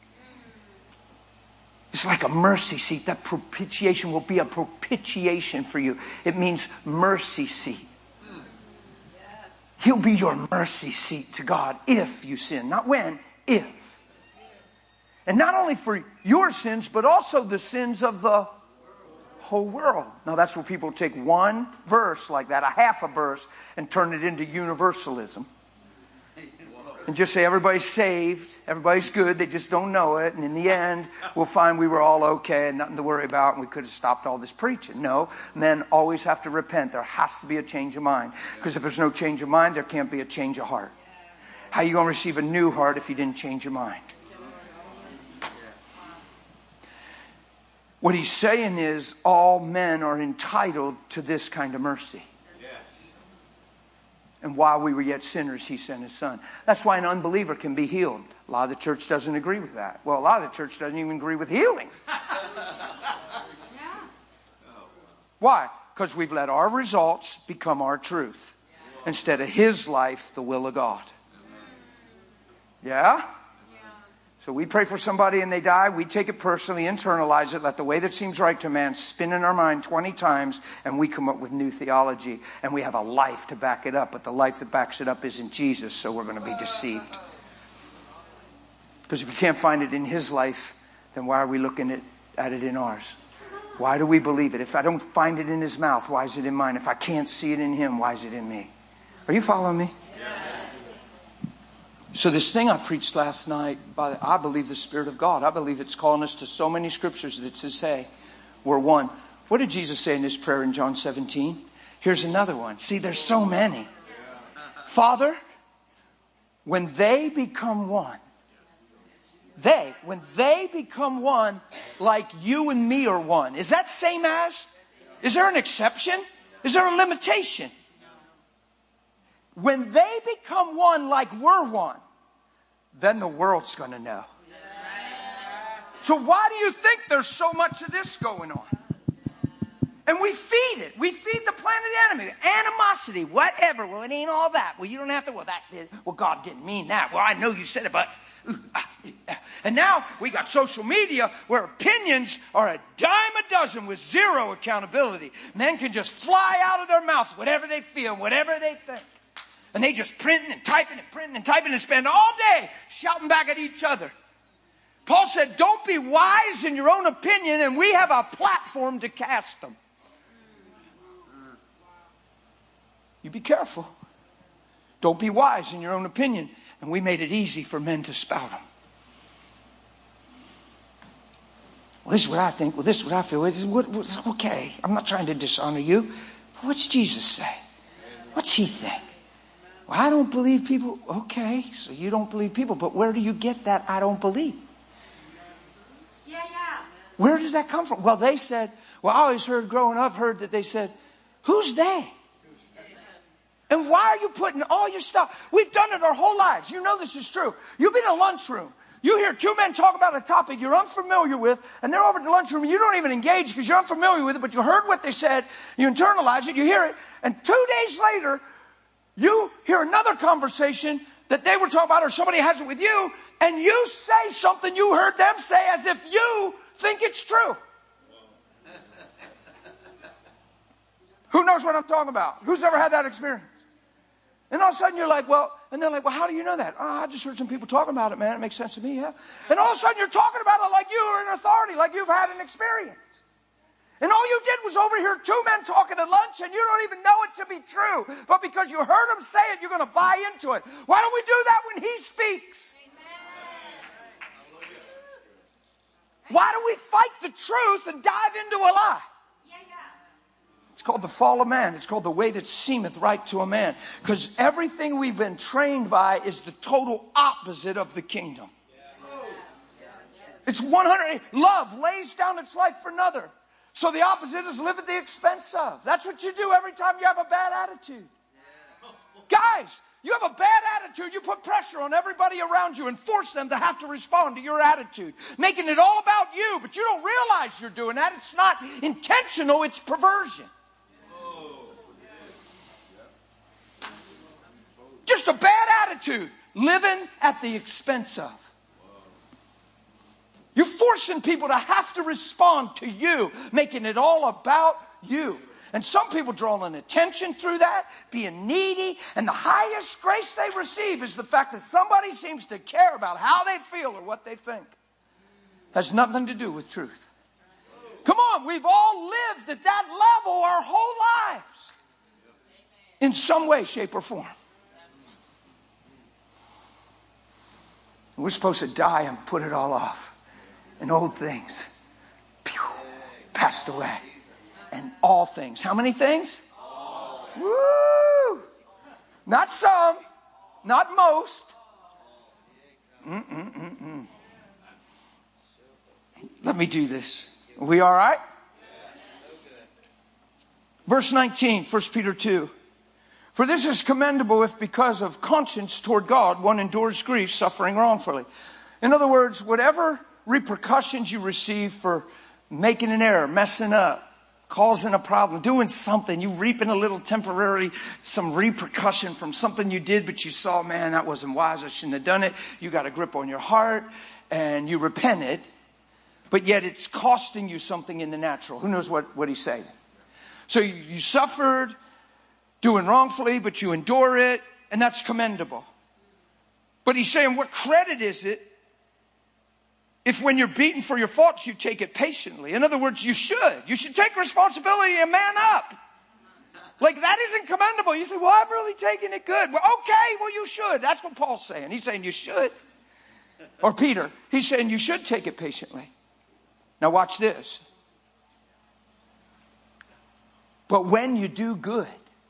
It's like a mercy seat. That propitiation will be a propitiation for you. It means mercy seat. He'll be your mercy seat to God if you sin. Not when, if. And not only for your sins, but also the sins of the whole world. Now that's where people take one verse like that, a half a verse, and turn it into universalism. And just say everybody's saved, everybody's good, they just don't know it. And in the end, we'll find we were all okay and nothing to worry about and we could have stopped all this preaching. No, men always have to repent. There has to be a change of mind. Because if there's no change of mind, there can't be a change of heart. How are you going to receive a new heart if you didn't change your mind? What he's saying is all men are entitled to this kind of mercy. Yes. And while we were yet sinners, he sent his son. That's why an unbeliever can be healed. A lot of the church doesn't agree with that. Well, a lot of the church doesn't even agree with healing. Why? Because we've let our results become our truth instead of his life, the will of God. Yeah? So we pray for somebody and they die. We take it personally, internalize it, let the way that seems right to man spin in our mind 20 times, and we come up with new theology. And we have a life to back it up. But the life that backs it up isn't Jesus, so we're going to be deceived. Because if you can't find it in his life, then why are we looking at it in ours? Why do we believe it? If I don't find it in his mouth, why is it in mine? If I can't see it in him, why is it in me? Are you following me? Yes. So this thing I preached last night, I believe the Spirit of God. I believe it's calling us to so many scriptures that says, hey, we're one. What did Jesus say in his prayer in John 17? Here's another one. See, there's so many. Father, when they become one, when they become one, like you and me are one. Is that same as? Is there an exception? Is there a limitation? When they become one like we're one, then the world's going to know. So why do you think there's so much of this going on? And we feed it. We feed the planet enemy. Animosity, whatever. Well, it ain't all that. Well, you don't have to. Well, God didn't mean that. Well, I know you said it, but... And now we got social media where opinions are a dime a dozen with zero accountability. Men can just fly out of their mouths whatever they feel, whatever they think. And they just printing and typing and spend all day shouting back at each other. Paul said, don't be wise in your own opinion, and we have a platform to cast them. You be careful. Don't be wise in your own opinion. And we made it easy for men to spout them. Well, this is what I think. Well, this is what I feel. Okay, I'm not trying to dishonor you. What's Jesus say? What's he think? Well, I don't believe people. Okay, so you don't believe people. But where do you get that I don't believe? Yeah. Where does that come from? Well, they said, I always growing up, that they said, who's they? And why are you putting all your stuff? We've done it our whole lives. You know this is true. You've been in a lunchroom. You hear two men talk about a topic you're unfamiliar with, and they're over at the lunchroom, and you don't even engage because you're unfamiliar with it, but you heard what they said, you internalize it, you hear it, and 2 days later, you hear another conversation that they were talking about or somebody has it with you, and you say something you heard them say as if you think it's true. Who knows what I'm talking about? Who's ever had that experience? And all of a sudden you're like, and they're like, how do you know that? I just heard some people talking about it, man. It makes sense to me, yeah. And all of a sudden you're talking about it like you are an authority, like you've had an experience. And all you did was overhear two men talking at lunch, and you don't even know it to be true. But because you heard them say it, you're going to buy into it. Why don't we do that when he speaks? Why do we fight the truth and dive into a lie? It's called the fall of man. It's called the way that seemeth right to a man. Because everything we've been trained by is the total opposite of the kingdom. It's 100. Love lays down its life for another. So the opposite is live at the expense of. That's what you do every time you have a bad attitude. Guys, you have a bad attitude, you put pressure on everybody around you and force them to have to respond to your attitude. Making it all about you, but you don't realize you're doing that. It's not intentional, it's perversion. Just a bad attitude, living at the expense of. You're forcing people to have to respond to you, making it all about you. And some people drawing attention through that, being needy, and the highest grace they receive is the fact that somebody seems to care about how they feel or what they think. Has nothing to do with truth. Come on, we've all lived at that level our whole lives. In some way, shape, or form. We're supposed to die and put it all off. And old things, passed away. And all things. How many things? All. Woo! Not some. Not most. Let me do this. We all right? Verse 19, 1 Peter 2. For this is commendable if because of conscience toward God one endures grief, suffering wrongfully. In other words, whatever repercussions you receive for making an error, messing up, causing a problem, doing something, you reaping a little temporary, some repercussion from something you did, but you saw, man, that wasn't wise, I shouldn't have done it. You got a grip on your heart and you repented, but yet it's costing you something in the natural. Who knows what he's saying? So you suffered doing wrongfully, but you endure it, and that's commendable. But he's saying, what credit is it if when you're beaten for your faults, you take it patiently? In other words, you should. You should take responsibility and man up. Like, that isn't commendable. You say, well, I've really taken it good. Well, okay, well, you should. That's what Paul's saying. He's saying you should. Or Peter, he's saying you should take it patiently. Now watch this. But when you do good,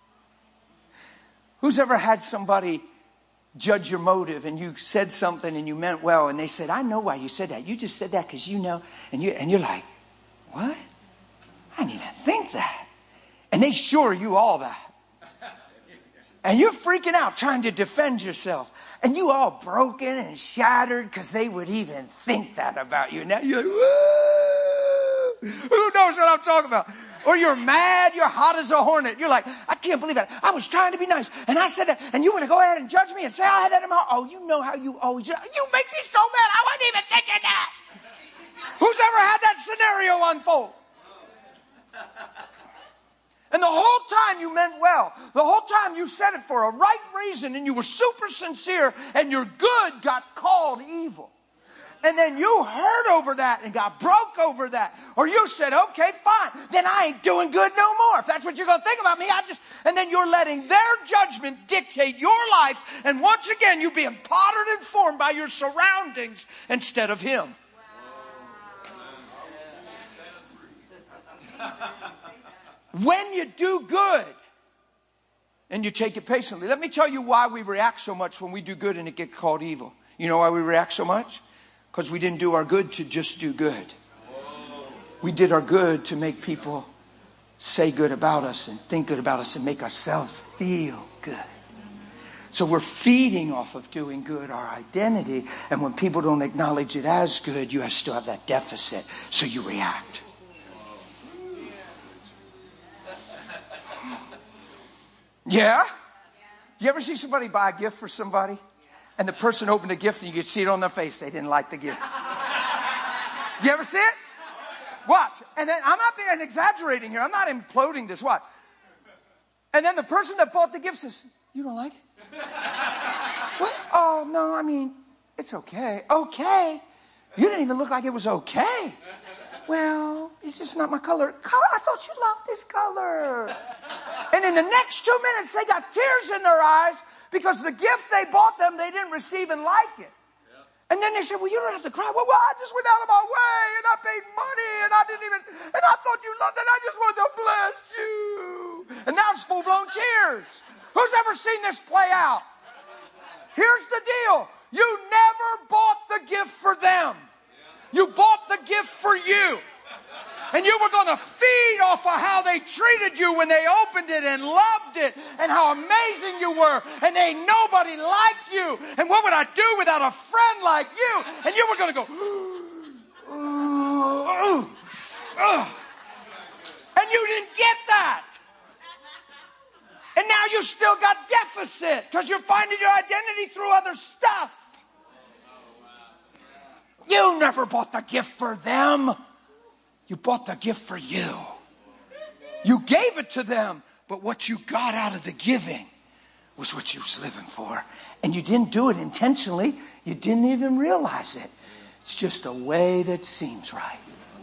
who's ever had somebody judge your motive and you said something and you meant well and they said, I know why you said that. You just said that because you know. And you're like, what? I didn't even think that. And they sure you all that. And you're freaking out trying to defend yourself. And you all broken and shattered because they would even think that about you. Now you're like, whoa. Who knows what I'm talking about? Or you're mad, you're hot as a hornet. You're like, I can't believe that. I was trying to be nice. And I said that. And you want to go ahead and judge me and say I had that in my heart. Oh, you know how you always, you make me so mad. I wasn't even thinking that. Who's ever had that scenario unfold? And the whole time you meant well. The whole time you said it for a right reason and you were super sincere and your good got called evil. And then you hurt over that and got broke over that. Or you said, okay, fine. Then I ain't doing good no more. If that's what you're going to think about me, and then you're letting their judgment dictate your life. And once again, you being pottered and formed by your surroundings instead of him. When you do good and you take it patiently. Let me tell you why we react so much when we do good and it gets called evil. You know why we react so much? Because we didn't do our good to just do good. We did our good to make people say good about us and think good about us and make ourselves feel good. So we're feeding off of doing good our identity. And when people don't acknowledge it as good, you still have that deficit. So you react. Yeah? You ever see somebody buy a gift for somebody? And the person opened a gift and you could see it on their face. They didn't like the gift. Do you ever see it? Watch. And then I'm not being exaggerating here. I'm not imploding this. What? And then the person that bought the gift says, you don't like it? What? Oh, no, I mean, it's okay. Okay. You didn't even look like it was okay. Well, it's just not my color. I thought you loved this color. And in the next 2 minutes, they got tears in their eyes because the gifts they bought them, they didn't receive and like it. And then they said, well, you don't have to cry. Well, I just went out of my way and I paid money and I thought you loved it. I just wanted to bless you. And now it's full-blown tears. Who's ever seen this play out? Here's the deal. You never bought the gift for them. You bought the gift for you. And you were going to feed off of how they treated you when they opened it and loved it and how amazing you were. And ain't nobody like you. And what would I do without a friend like you? And you were going to go, and you didn't get that. And now you still got deficit because you're finding your identity through other stuff. You never bought the gift for them. You bought the gift for you. You gave it to them, but what you got out of the giving was what you was living for. And you didn't do it intentionally. You didn't even realize it. It's just a way that seems right.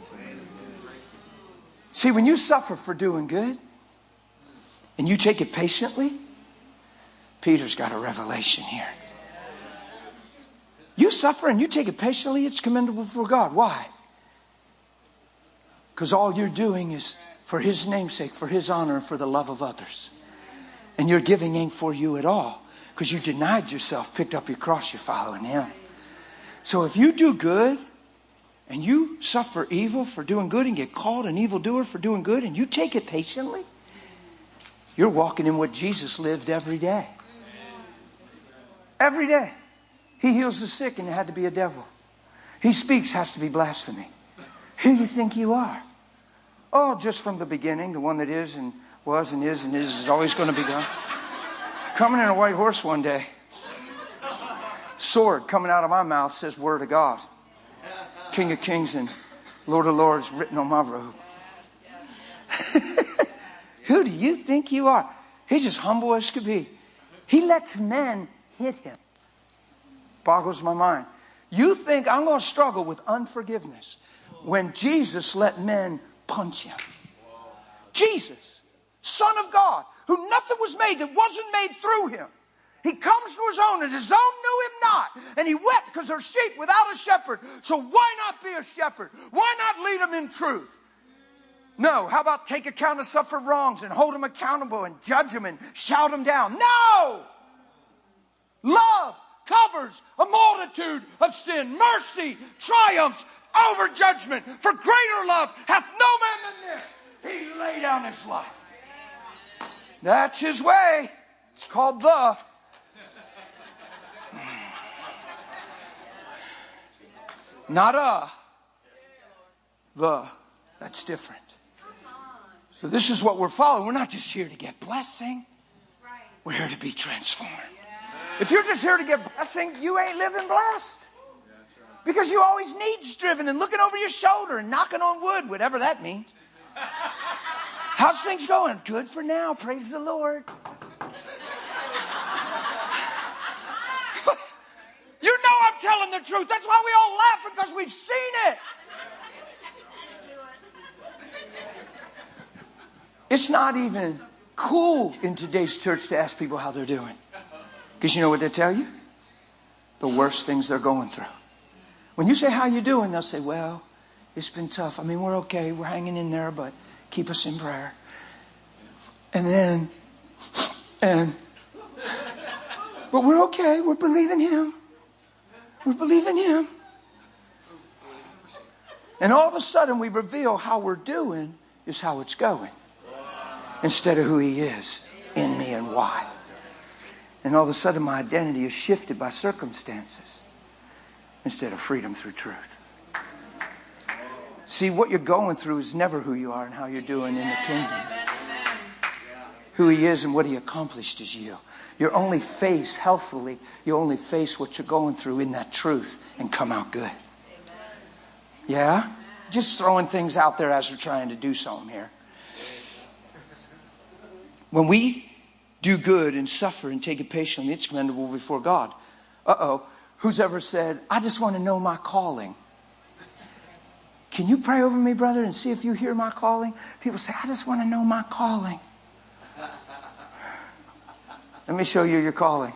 See, when you suffer for doing good and you take it patiently, Peter's got a revelation here. You suffer and you take it patiently, it's commendable for God. Why? Because all you're doing is for his namesake, for his honor, and for the love of others. And your giving ain't for you at all. Because you denied yourself, picked up your cross, you're following him. So if you do good and you suffer evil for doing good and get called an evildoer for doing good, and you take it patiently, you're walking in what Jesus lived every day. Every day. He heals the sick, and it had to be a devil. He speaks, has to be blasphemy. Who do you think you are? Oh, just from the beginning, the one that is and was and is always going to be God. Coming in a white horse one day. Sword coming out of my mouth says word of God. King of kings and Lord of lords written on my robe. Who do you think you are? He's as humble as could be. He lets men hit him. Boggles my mind. You think I'm going to struggle with unforgiveness when Jesus let men punch him? Jesus, Son of God, who nothing was made that wasn't made through him. He comes to his own, and his own knew him not. And he wept because they're sheep without a shepherd. So why not be a shepherd? Why not lead them in truth? No, how about take account of suffered wrongs and hold them accountable and judge them and shout them down? No! Love covers a multitude of sin. Mercy triumphs over judgment. For greater love hath no man than this. He laid down his life. That's his way. It's called the. Not the. That's different. So this is what we're following. We're not just here to get blessing. We're here to be transformed. If you're just here to get blessing, you ain't living blessed. Because you always needs driven and looking over your shoulder and knocking on wood, whatever that means. How's things going? Good for now. Praise the Lord. You know I'm telling the truth. That's why we all laugh, because we've seen it. It's not even cool in today's church to ask people how they're doing. Because you know what they tell you? The worst things they're going through. When you say, how you doing? They'll say, well, it's been tough. I mean, we're okay. We're hanging in there, but keep us in prayer. But we're okay. We're believing him. We're believing him. And all of a sudden we reveal how we're doing is how it's going. Instead of who he is in me and why. And all of a sudden my identity is shifted by circumstances instead of freedom through truth. See, what you're going through is never who you are and how you're doing in the kingdom. Who he is and what he accomplished is you. You only face healthfully, you only face what you're going through in that truth and come out good. Yeah? Just throwing things out there as we're trying to do something here. When we do good and suffer and take it patiently, it's commendable before God. Who's ever said, I just want to know my calling? Can you pray over me, brother, and see if you hear my calling? People say, I just want to know my calling. Let me show you your calling.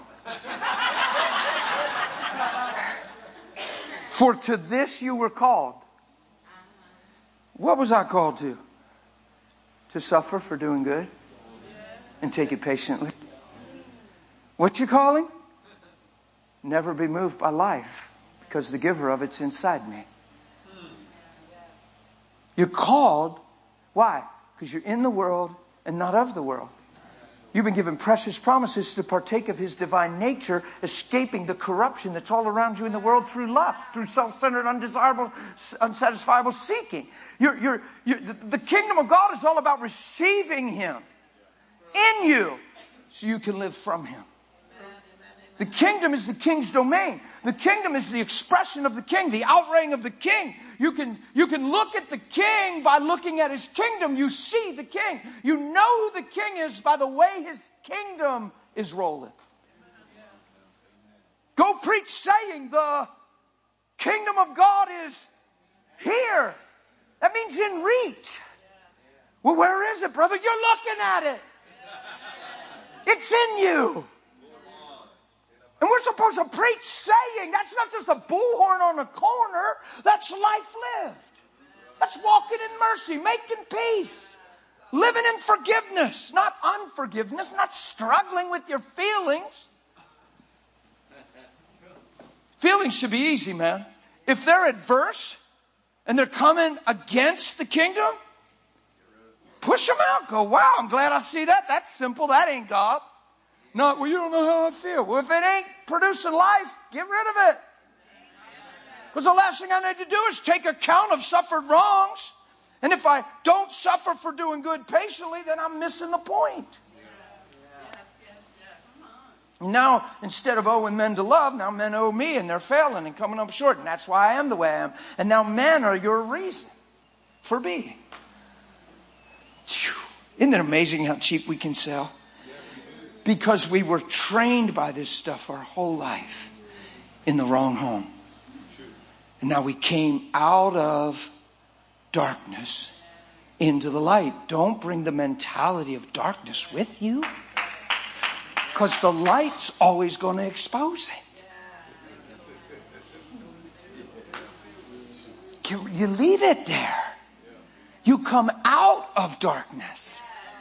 For to this you were called. What was I called to? To suffer for doing good and take it patiently. What's your calling? Never be moved by life, because the giver of it's inside me. You're called. Why? Because you're in the world and not of the world. You've been given precious promises to partake of his divine nature, escaping the corruption that's all around you in the world through lust, through self-centered, undesirable, unsatisfiable seeking. The kingdom of God is all about receiving him in you so you can live from him. The kingdom is the king's domain. The kingdom is the expression of the king, the outraying of the king. You can look at the king by looking at his kingdom. You see the king. You know who the king is by the way his kingdom is rolling. Go preach saying the kingdom of God is here. That means in reach. Well, where is it, brother? You're looking at it. It's in you. And we're supposed to preach saying. That's not just a bullhorn on a corner. That's life lived. That's walking in mercy, making peace, living in forgiveness, not unforgiveness, not struggling with your feelings. Feelings should be easy, man. If they're adverse, and they're coming against the kingdom, push them out. Go, wow, I'm glad I see that. That's simple. That ain't God. Not, well, you don't know how I feel. Well, if it ain't producing life, get rid of it. Because the last thing I need to do is take account of suffered wrongs. And if I don't suffer for doing good patiently, then I'm missing the point. Now, instead of owing men to love, now men owe me, and they're failing and coming up short. And that's why I am the way I am. And now men are your reason for being. Isn't it amazing how cheap we can sell? Because we were trained by this stuff our whole life in the wrong home. And now we came out of darkness into the light. Don't bring the mentality of darkness with you, because the light's always going to expose it. You leave it there. You come out of darkness.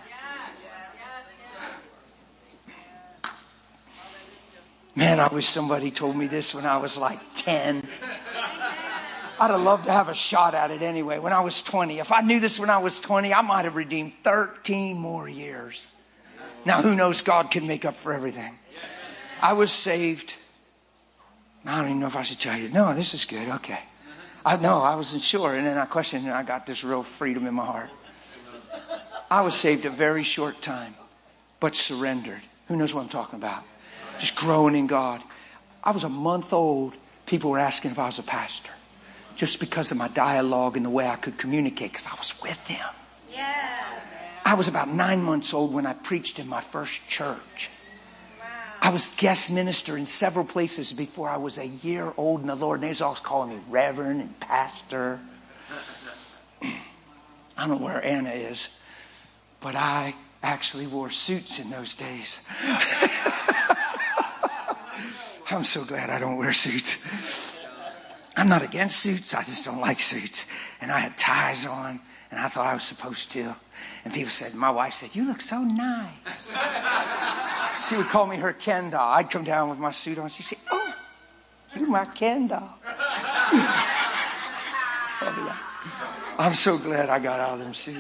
Man, I wish somebody told me this when I was like 10. I'd have loved to have a shot at it anyway. When I was 20, if I knew this when I was 20, I might have redeemed 13 more years. Now, who knows? God can make up for everything. I was saved. I don't even know if I should tell you. No, this is good. Okay. I wasn't sure. And then I questioned, and I got this real freedom in my heart. I was saved a very short time, but surrendered. Who knows what I'm talking about? Just growing in God. I was a month old. People were asking if I was a pastor. Just because of my dialogue and the way I could communicate, because I was with him. Yes. I was about 9 months old when I preached in my first church. Wow. I was guest minister in several places before I was a year old in the Lord. And they was always calling me Reverend and Pastor. I don't know where Anna is, but I actually wore suits in those days. I'm so glad I don't wear suits. I'm not against suits. I just don't like suits. And I had ties on, and I thought I was supposed to. And people said, my wife said, you look so nice. She would call me her Ken doll. I'd come down with my suit on. She'd say, oh, you're my Ken doll. I'm so glad I got out of them suits.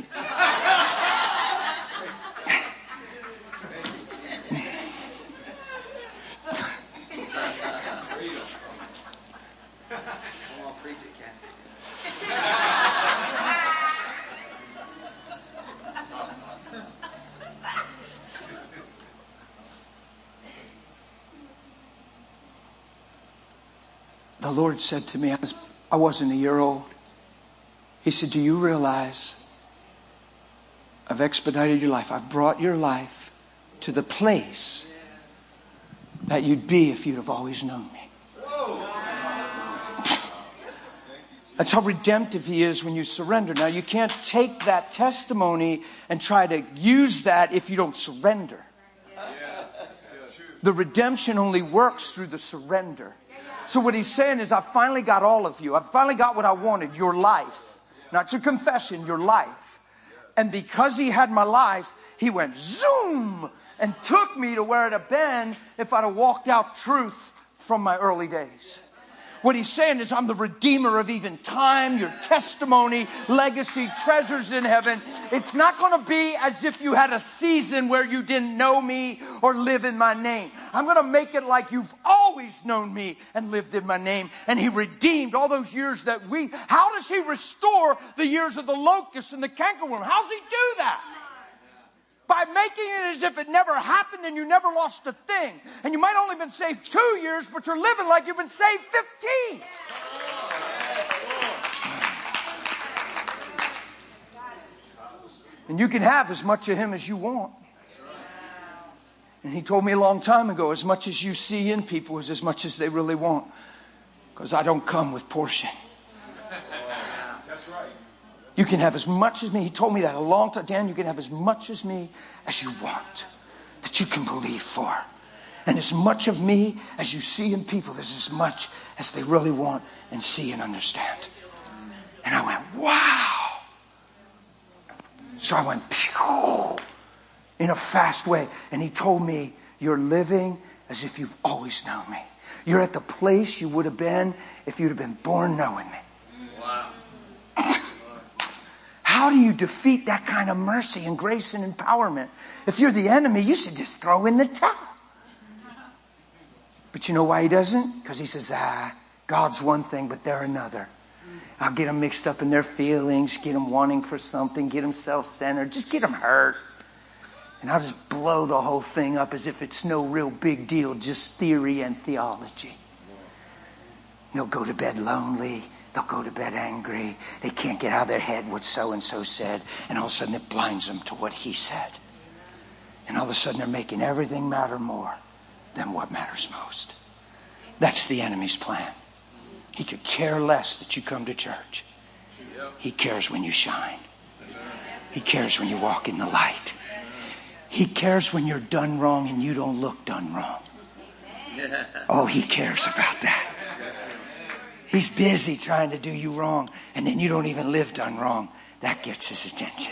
The Lord said to me, I wasn't a year old. He said, do you realize I've expedited your life? I've brought your life to the place that you'd be if you'd have always known me. That's how redemptive he is when you surrender. Now, you can't take that testimony and try to use that if you don't surrender. The redemption only works through the surrender. So what he's saying is, I finally got all of you. I finally got what I wanted, your life. Not your confession, your life. And because he had my life, he went zoom and took me to where it'd have been if I'd have walked out truth from my early days. What he's saying is, I'm the redeemer of even time, your testimony, legacy, treasures in heaven. It's not going to be as if you had a season where you didn't know me or live in my name. I'm going to make it like you've always known me and lived in my name. And he redeemed all those years that how does he restore the years of the locust and the cankerworm? How does he do that? By making it as if it never happened and you never lost a thing. And you might only been saved 2 years, but you're living like you've been saved 15. And you can have as much of him as you want. And he told me a long time ago, as much as you see in people is as much as they really want. Because I don't come with portion. You can have as much as me. He told me that a long time. Dan, you can have as much as me as you want. That you can believe for. And as much of me as you see in people is as much as they really want and see and understand. And I went, wow. So I went, pew, in a fast way. And he told me, you're living as if you've always known me. You're at the place you would have been if you'd have been born knowing me. Wow. How do you defeat that kind of mercy and grace and empowerment? If you're the enemy, you should just throw in the towel. But you know why he doesn't? Because he says, God's one thing, but they're another. I'll get them mixed up in their feelings, get them wanting for something, get them self-centered, just get them hurt. And I'll just blow the whole thing up as if it's no real big deal, just theory and theology. They'll go to bed lonely. They'll go to bed angry. They can't get out of their head what so-and-so said. And all of a sudden it blinds them to what he said. And all of a sudden they're making everything matter more than what matters most. That's the enemy's plan. He could care less that you come to church. He cares when you shine. He cares when you walk in the light. He cares when you're done wrong and you don't look done wrong. Oh, he cares about that. He's busy trying to do you wrong, and then you don't even live done wrong. That gets his attention.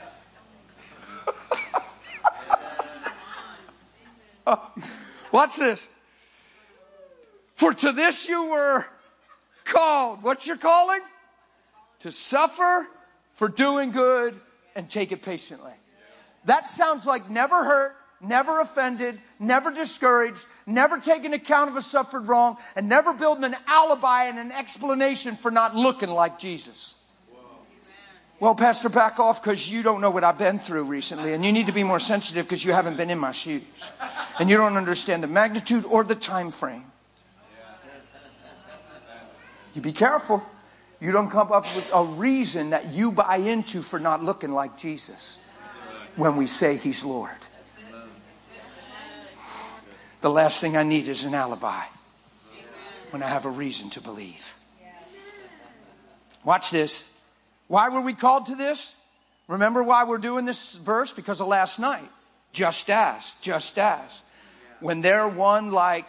Watch this. For to this you were called. What's your calling? To suffer for doing good and take it patiently. That sounds like never hurt, never offended, never discouraged, never taking account of a suffered wrong, and never building an alibi and an explanation for not looking like Jesus. Well, Pastor, back off because you don't know what I've been through recently, and you need to be more sensitive because you haven't been in my shoes. And you don't understand the magnitude or the time frame. You be careful. You don't come up with a reason that you buy into for not looking like Jesus when we say he's Lord. The last thing I need is an alibi when I have a reason to believe. Watch this. Why were we called to this? Remember why we're doing this verse? Because of last night. Just as. When they're one like,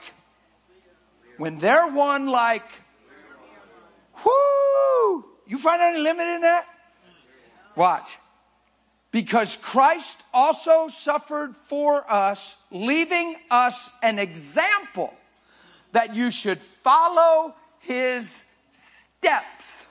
whoo! You find any limit in that? Watch. Because Christ also suffered for us, leaving us an example that you should follow his steps.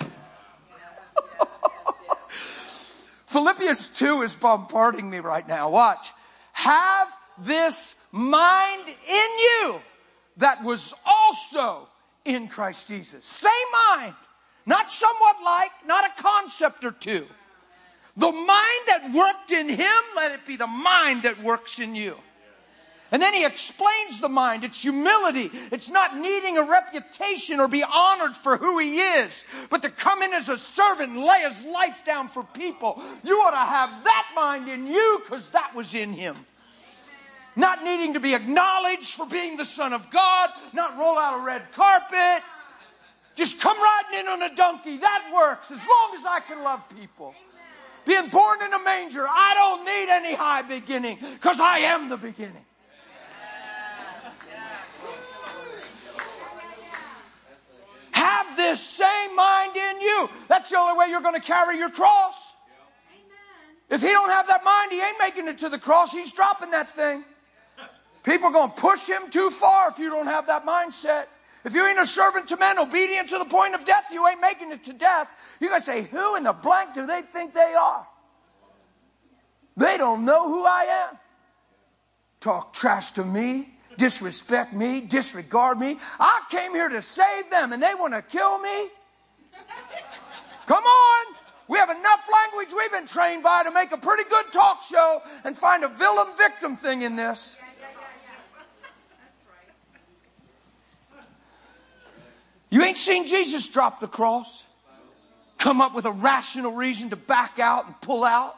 Philippians 2 is bombarding me right now. Watch. Have this mind in you that was also in Christ Jesus. Same mind. Not somewhat like, not a concept or two. The mind that worked in him, let it be the mind that works in you. And then he explains the mind. It's humility. It's not needing a reputation or be honored for who he is, but to come in as a servant and lay his life down for people. You ought to have that mind in you because that was in him. Not needing to be acknowledged for being the Son of God, not roll out a red carpet. Just come riding in on a donkey. That works as long as I can love people. Being born in a manger, I don't need any high beginning because I am the beginning. Have this same mind in you. That's the only way you're going to carry your cross. If he don't have that mind, he ain't making it to the cross. He's dropping that thing. People are going to push him too far if you don't have that mindset. If you ain't a servant to men, obedient to the point of death, you ain't making it to death. You're going to say, who in the blank do they think they are? They don't know who I am. Talk trash to me, disrespect me, disregard me. I came here to save them and they want to kill me. Come on. We have enough language we've been trained by to make a pretty good talk show and find a villain victim thing in this. You ain't seen Jesus drop the cross. Come up with a rational reason to back out and pull out.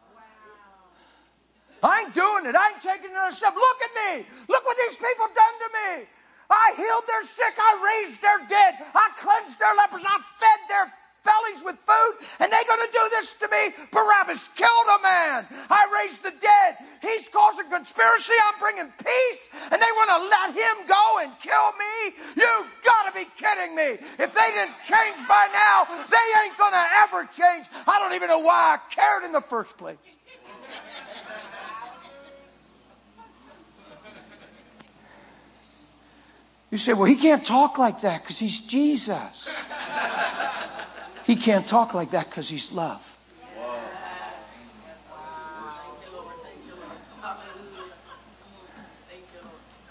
I ain't doing it. I ain't taking another step. Look at me. Look what these people done to me. I healed their sick. I raised their dead. I cleansed their lepers. I fed their bellies with food. And they going to do this to me? Barabbas killed a man. I raised the dead. He's causing conspiracy. I'm bringing peace. And they want to let him go and kill me? You got to be kidding me. If they didn't change by now, they ain't going to ever change. I don't even know why I cared in the first place. You say, well, he can't talk like that because he's Jesus. He can't talk like that because he's love.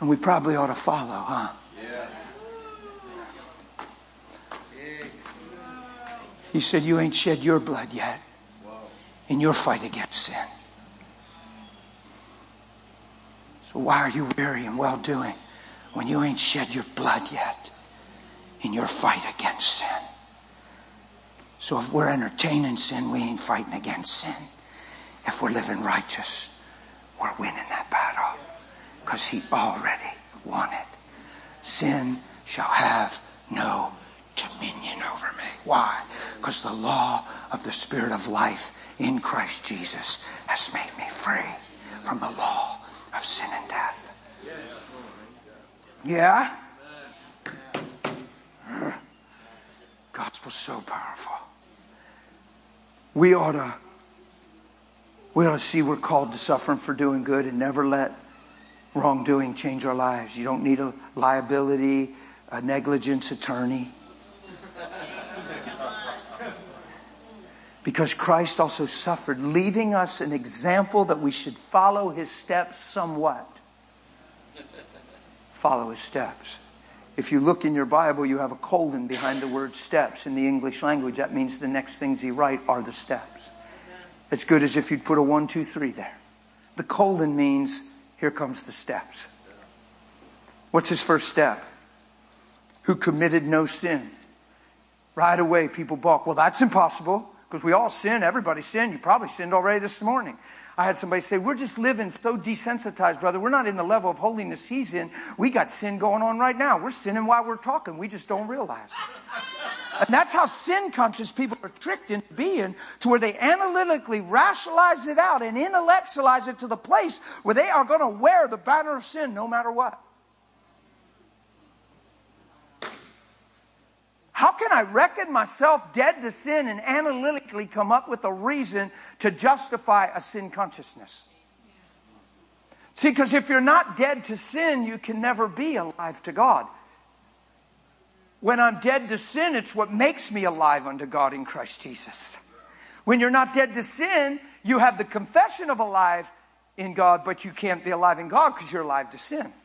And we probably ought to follow, huh? Yeah. He said, you ain't shed your blood yet in your fight against sin. So why are you weary and well-doing when you ain't shed your blood yet in your fight against sin? So if we're entertaining sin, we ain't fighting against sin. If we're living righteous, we're winning that battle. Because He already won it. Sin shall have no dominion over me. Why? Because the law of the Spirit of life in Christ Jesus has made me free from the law of sin and death. Yeah? Gospel's so powerful. We ought to see we're called to suffering for doing good and never let wrongdoing change our lives. You don't need a liability, a negligence attorney. Because Christ also suffered, leaving us an example that we should follow His steps somewhat. Follow His steps. If you look in your Bible, you have a colon behind the word steps. In the English language, that means the next things He write are the steps. As good as if you'd put a 1, 2, 3 there. The colon means, here comes the steps. What's His first step? Who committed no sin. Right away, people balk. Well, that's impossible. Because we all sin. Everybody sinned. You probably sinned already this morning. I had somebody say, we're just living so desensitized, brother. We're not in the level of holiness he's in. We got sin going on right now. We're sinning while we're talking. We just don't realize it. And that's how sin conscious people are tricked into being, to where they analytically rationalize it out and intellectualize it to the place where they are going to wear the banner of sin no matter what. How can I reckon myself dead to sin and analytically come up with a reason to justify a sin consciousness? See, because if you're not dead to sin, you can never be alive to God. When I'm dead to sin, it's what makes me alive unto God in Christ Jesus. When you're not dead to sin, you have the confession of alive in God, but you can't be alive in God because you're alive to sin.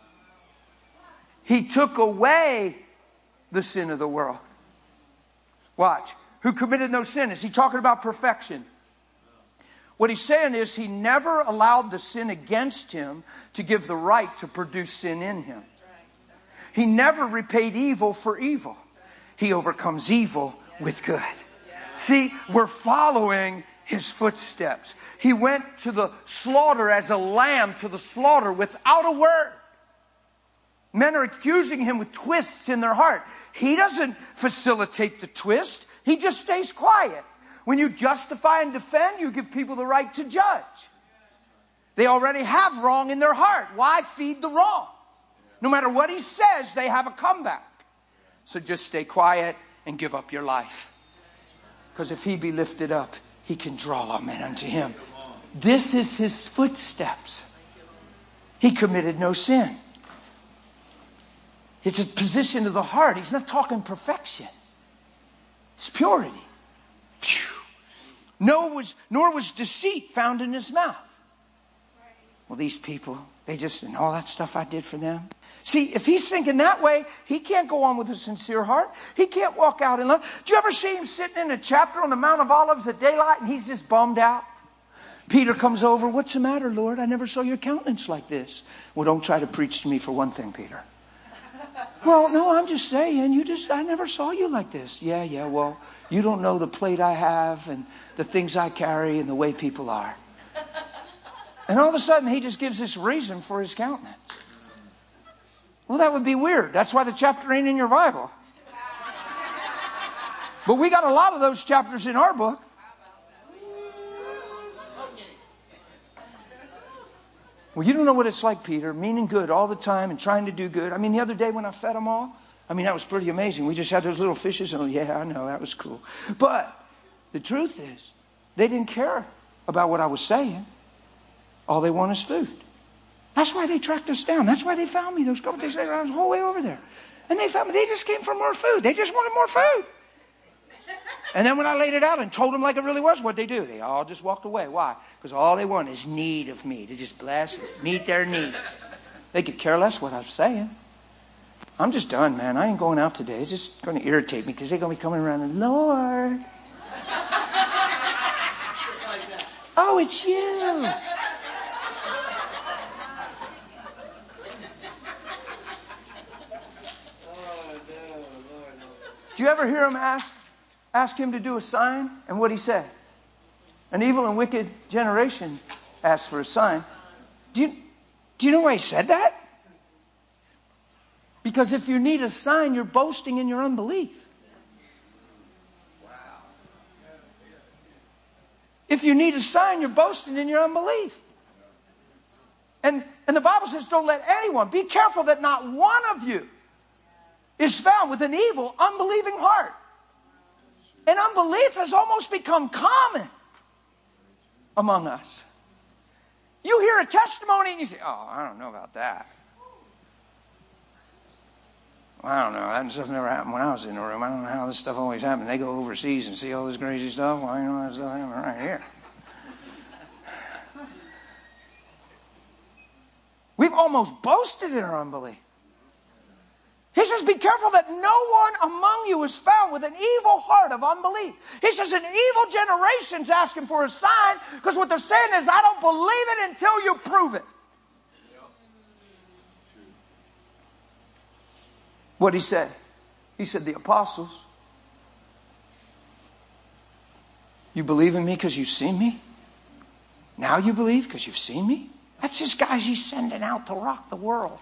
He took away the sin of the world. Watch. Who committed no sin? Is He talking about perfection? What He's saying is He never allowed the sin against Him to give the right to produce sin in Him. He never repaid evil for evil. He overcomes evil with good. See, we're following His footsteps. He went to the slaughter as a lamb to the slaughter without a word. Men are accusing Him with twists in their heart. He doesn't facilitate the twist. He just stays quiet. When you justify and defend, you give people the right to judge. They already have wrong in their heart. Why feed the wrong? No matter what He says, they have a comeback. So just stay quiet and give up your life. Because if He be lifted up, He can draw all men unto Him. This is His footsteps. He committed no sin. It's a position of the heart. He's not talking perfection. It's purity. Nor was deceit found in His mouth. Well, these people, they just, and all that stuff I did for them. See, if He's thinking that way, He can't go on with a sincere heart. He can't walk out in love. Do you ever see Him sitting in a chapter on the Mount of Olives at daylight and He's just bummed out? Peter comes over. What's the matter, Lord? I never saw your countenance like this. Well, don't try to preach to me for one thing, Peter. Well, no, I'm just saying, I never saw you like this. Yeah, well, you don't know the plate I have and the things I carry and the way people are. And all of a sudden, he just gives this reason for his countenance. Well, that would be weird. That's why the chapter ain't in your Bible. But we got a lot of those chapters in our book. Well, you don't know what it's like, Peter, meaning good all the time and trying to do good. I mean, the other day when I fed them all, that was pretty amazing. We just had those little fishes. And yeah, I know, that was cool. But the truth is, they didn't care about what I was saying. All they want is food. That's why they tracked us down. That's why they found me those couple days later. I was the whole way over there. And they found me. They just came for more food. They just wanted more food. And then when I laid it out and told them like it really was, what'd they do? They all just walked away. Why? Because all they want is need of me to just bless, meet their needs. They could care less what I'm saying. I'm just done, man. I ain't going out today. It's just going to irritate me because they're going to be coming around and, Lord. Just like that. Oh, it's you. Do you ever hear him ask him to do a sign? And what he said? An evil and wicked generation asked for a sign. Do you know why he said that? Because if you need a sign, you're boasting in your unbelief. If you need a sign, you're boasting in your unbelief. And the Bible says, don't let anyone, be careful that not one of you is found with an evil, unbelieving heart. And unbelief has almost become common among us. You hear a testimony and you say, oh, I don't know about that. Well, I don't know. That stuff never happened when I was in the room. I don't know how this stuff always happened. They go overseas and see all this crazy stuff. Well, I know that stuff happening right here. We've almost boasted in our unbelief. He says, be careful that no one among you is found with an evil heart of unbelief. He says, an evil generation's asking for a sign because what they're saying is, I don't believe it until you prove it. What he said? He said, the apostles, you believe in me because you've seen me? Now you believe because you've seen me? That's his guys he's sending out to rock the world.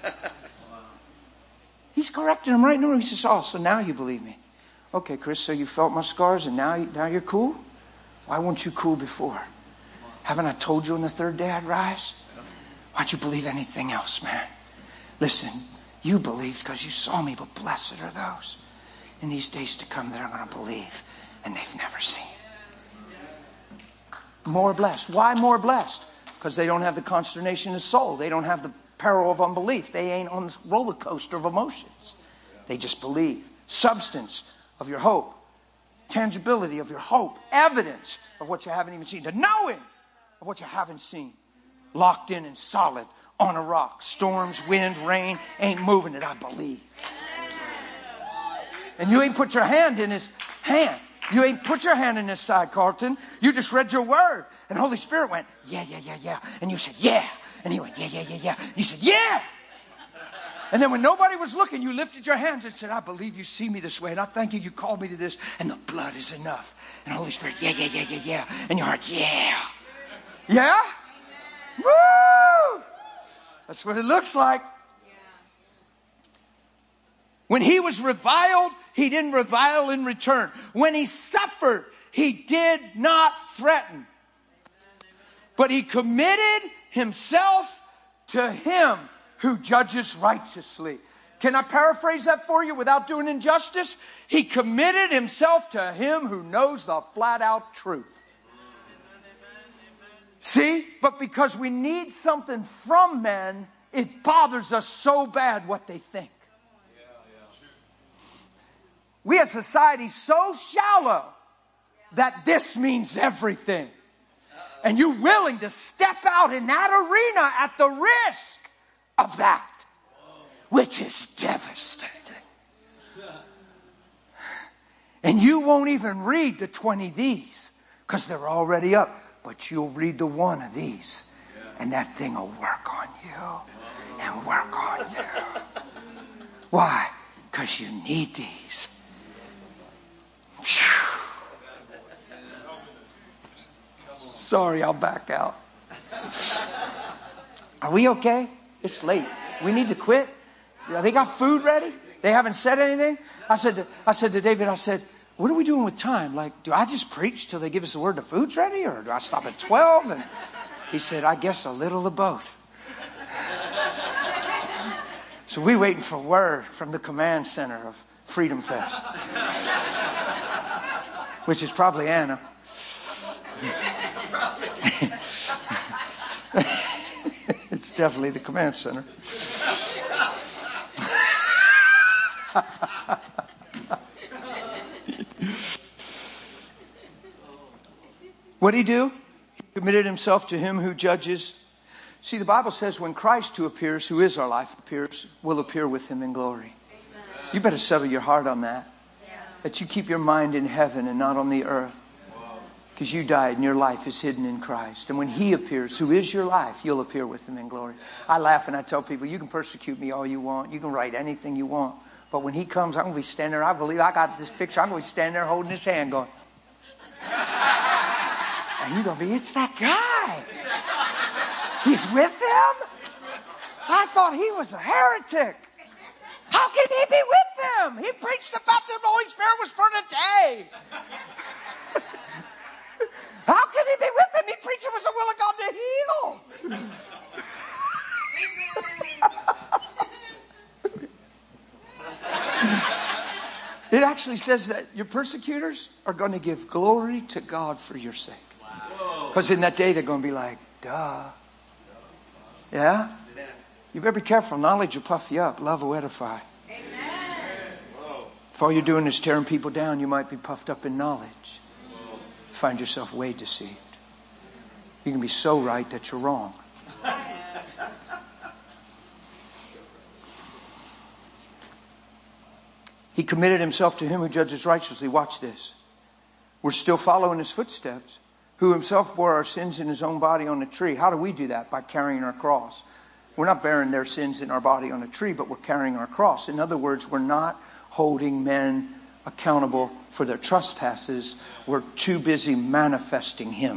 He's correcting them right now. He says, oh, so now you believe me. Okay, Chris, so you felt my scars and now you're cool? Why weren't you cool before? Haven't I told you on the third day I'd rise? Why'd you believe anything else, man? Listen, you believed because you saw me, but blessed are those in these days to come that are going to believe and they've never seen. More blessed. Why more blessed? Because they don't have the consternation of soul. They don't have the peril of unbelief. They ain't on this roller coaster of emotions. They just believe. Substance of your hope. Tangibility of your hope. Evidence of what you haven't even seen. The knowing of what you haven't seen. Locked in and solid on a rock. Storms, wind, rain ain't moving it. I believe. And you ain't put your hand in his hand. You ain't put your hand in his side, Carlton. You just read your word. And Holy Spirit went, yeah. And you said, yeah. And he went, yeah. You said, yeah. And then when nobody was looking, you lifted your hands and said, I believe you see me this way. And I thank you, you called me to this. And the blood is enough. And Holy Spirit, yeah. And your heart, yeah. Yeah? Woo! That's what it looks like. When he was reviled, he didn't revile in return. When he suffered, he did not threaten. But he committed himself to him who judges righteously. Can I paraphrase that for you without doing injustice? He committed himself to him who knows the flat out truth. See? But because we need something from men, it bothers us so bad what they think. We as society so shallow that this means everything. And you're willing to step out in that arena at the risk of that, which is devastating. And you won't even read the 20 these because they're already up. But you'll read the one of these and that thing will work on you and work on you. Why? Because you need these. Whew. Sorry, I'll back out. Are we okay? It's late. We need to quit. They got food ready? They haven't said anything? I said to David, what are we doing with time? Like, do I just preach till they give us the word the food's ready? Or do I stop at 12? And he said, I guess a little of both. So we're waiting for word from the command center of Freedom Fest. Which is probably Anna. It's definitely the command center. What did he do? He committed himself to him who judges See, the Bible says when Christ who appears, who is our life, appears, we'll appear with him in glory. You better settle your heart on that. That you keep your mind in heaven and not on the earth. Because you died and your life is hidden in Christ. And when he appears, who is your life, you'll appear with him in glory. I laugh and I tell people, you can persecute me all you want. You can write anything you want. But when he comes, I'm going to be standing there. I believe I got this picture. I'm going to be standing there holding his hand going. And you're going to be, it's that guy. He's with them? I thought he was a heretic. How can he be with them? He preached the baptism of the Holy Spirit was for today. How can he be with them? He preached it was the will of God to heal. It actually says that your persecutors are going to give glory to God for your sake. Because in that day they're going to be like, duh. Yeah? You better be careful. Knowledge will puff you up. Love will edify. Amen. If all you're doing is tearing people down, you might be puffed up in knowledge. Find yourself way deceived. You can be so right that you're wrong. He committed himself to him who judges righteously. Watch this. We're still following his footsteps. Who himself bore our sins in his own body on a tree. How do we do that? By carrying our cross. We're not bearing their sins in our body on a tree, but we're carrying our cross. In other words, we're not holding men accountable for their trespasses. We're too busy manifesting him.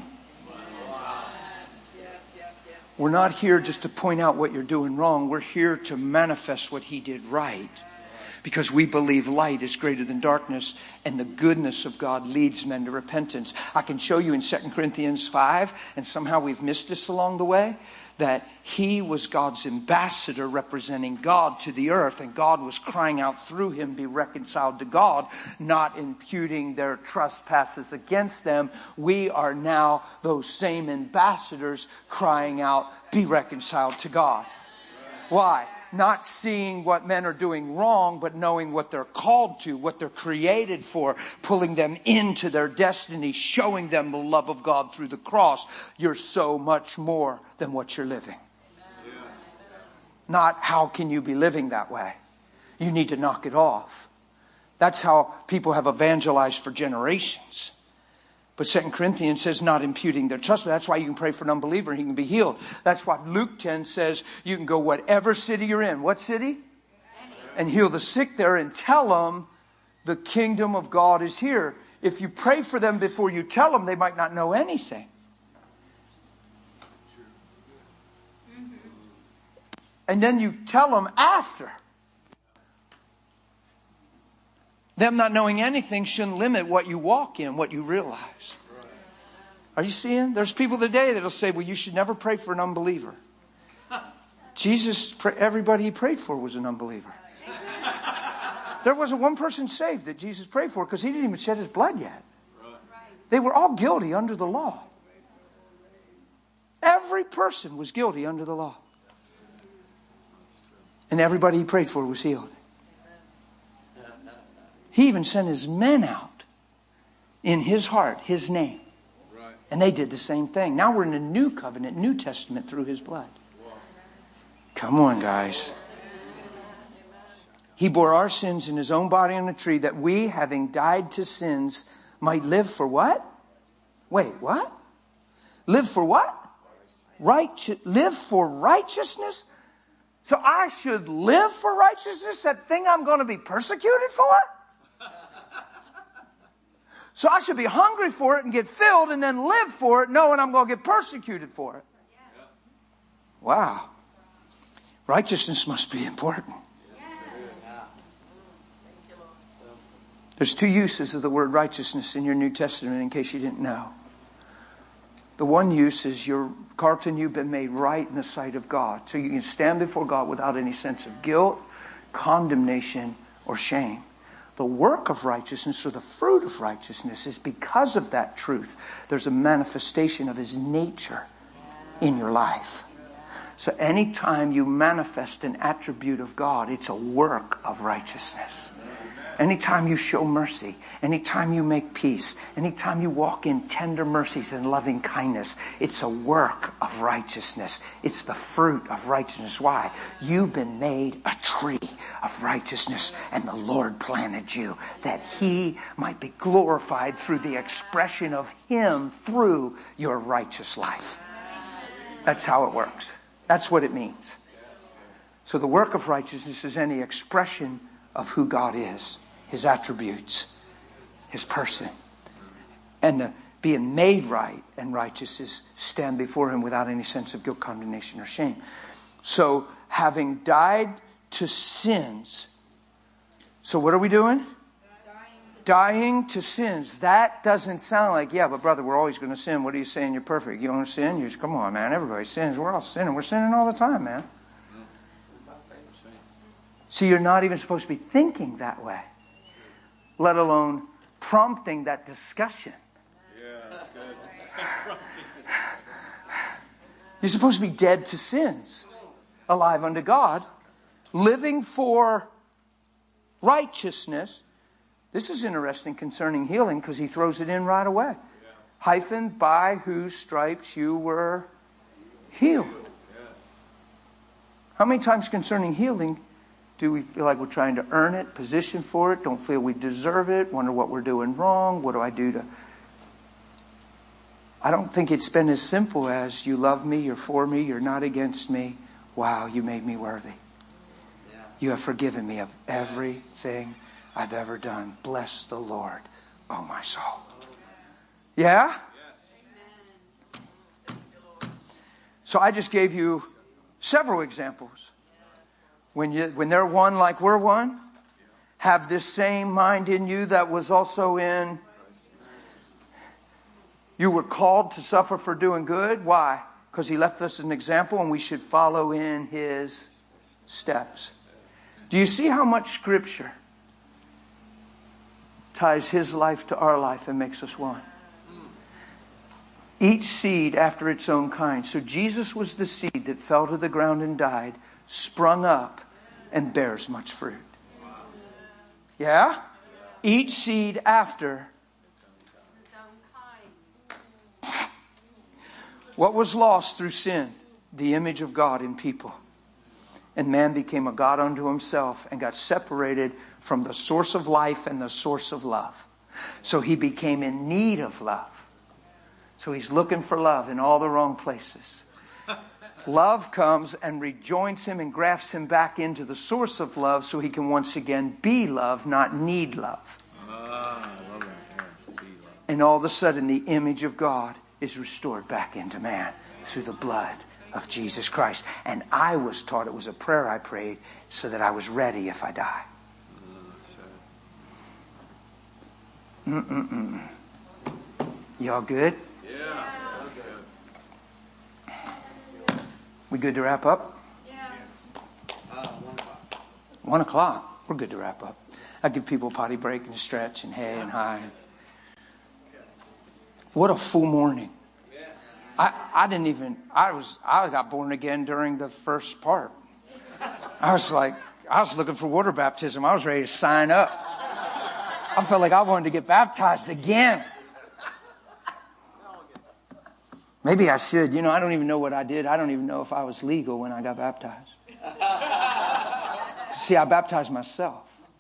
We're not here just to point out what you're doing wrong. We're here to manifest what he did right. Because we believe light is greater than darkness, and the goodness of God leads men to repentance. I can show you in 2 Corinthians 5, and somehow we've missed this along the way, that he was God's ambassador representing God to the earth, and God was crying out through him, be reconciled to God, not imputing their trespasses against them. We are now those same ambassadors crying out, be reconciled to God. Why? Not seeing what men are doing wrong, but knowing what they're called to, what they're created for, pulling them into their destiny, showing them the love of God through the cross. You're so much more than what you're living. Not how can you be living that way? You need to knock it off. That's how people have evangelized for generations. But 2 Corinthians says not imputing their trust. That's why you can pray for an unbeliever and he can be healed. That's why Luke 10 says you can go whatever city you're in. What city? And heal the sick there and tell them the kingdom of God is here. If you pray for them before you tell them, they might not know anything. And then you tell them after. Them not knowing anything shouldn't limit what you walk in, what you realize. Are you seeing? There's people today that'll say, well, you should never pray for an unbeliever. Jesus, everybody he prayed for was an unbeliever. There wasn't one person saved that Jesus prayed for because he didn't even shed his blood yet. They were all guilty under the law. Every person was guilty under the law. And everybody he prayed for was healed. He even sent his men out in his heart, his name. Right. And they did the same thing. Now we're in a new covenant, New Testament through his blood. Wow. Come on, guys. He bore our sins in his own body on a tree that we, having died to sins, might live for what? Wait, what? Live for what? Live for righteousness? So I should live for righteousness, that thing I'm going to be persecuted for? So I should be hungry for it and get filled and then live for it knowing I'm going to get persecuted for it. Wow. Righteousness must be important. There's two uses of the word righteousness in your New Testament in case you didn't know. The one use is Carlton, you've been made right in the sight of God. So you can stand before God without any sense of guilt, condemnation, or shame. The work of righteousness or the fruit of righteousness is because of that truth. There's a manifestation of his nature in your life. So anytime you manifest an attribute of God, it's a work of righteousness. Anytime you show mercy, anytime you make peace, anytime you walk in tender mercies and loving kindness, it's a work of righteousness. It's the fruit of righteousness. Why? You've been made a tree of righteousness, and the Lord planted you that He might be glorified through the expression of Him through your righteous life. That's how it works. That's what it means. So the work of righteousness is any expression of who God is, His attributes, His person. And the being made right and righteous is stand before Him without any sense of guilt, condemnation, or shame. So having died to sins. So what are we doing? Dying to sins. That doesn't sound like, yeah, but brother, we're always going to sin. What are you saying? You're perfect. You don't sin? You just, come on, man. Everybody sins. We're all sinning. We're sinning all the time, man. So you're not even supposed to be thinking that way, let alone prompting that discussion. Yeah, that's good. You're supposed to be dead to sins, alive unto God, living for righteousness. This is interesting concerning healing because he throws it in right away. Yeah. Hyphen, by whose stripes you were healed. Yes. How many times concerning healing do we feel like we're trying to earn it, position for it, don't feel we deserve it, wonder what we're doing wrong, what do I do to... I don't think it's been as simple as you love me, you're for me, you're not against me. Wow, you made me worthy. Yeah. You have forgiven me of everything I've ever done. Bless the Lord, oh my soul. Yeah? Yes. So I just gave you several examples. When they're one like we're one, have this same mind in you that was also in... You were called to suffer for doing good. Why? Because He left us an example and we should follow in His steps. Do you see how much Scripture ties His life to our life and makes us one? Each seed after its own kind. So Jesus was the seed that fell to the ground and died, sprung up, and bears much fruit. Yeah? Each seed after. What was lost through sin? The image of God in people. And man became a God unto himself and got separated from the source of life and the source of love. So he became in need of love. So he's looking for love in all the wrong places. Love comes and rejoins him and grafts him back into the source of love so he can once again be love, not need love. I love that. Yeah, be love. And all of a sudden the image of God is restored back into man through the blood of Jesus Christ. And I was taught, it was a prayer I prayed so that I was ready if I die. Y'all good? Yeah. We good to wrap up? Yeah. 1 o'clock. We're good to wrap up. I give people a potty break and stretch and hey and hi. What a full morning. I got born again during the first part. I was looking for water baptism. I was ready to sign up. I felt like I wanted to get baptized again. Maybe I should. I don't even know what I did. I don't even know if I was legal when I got baptized. See, I baptized myself.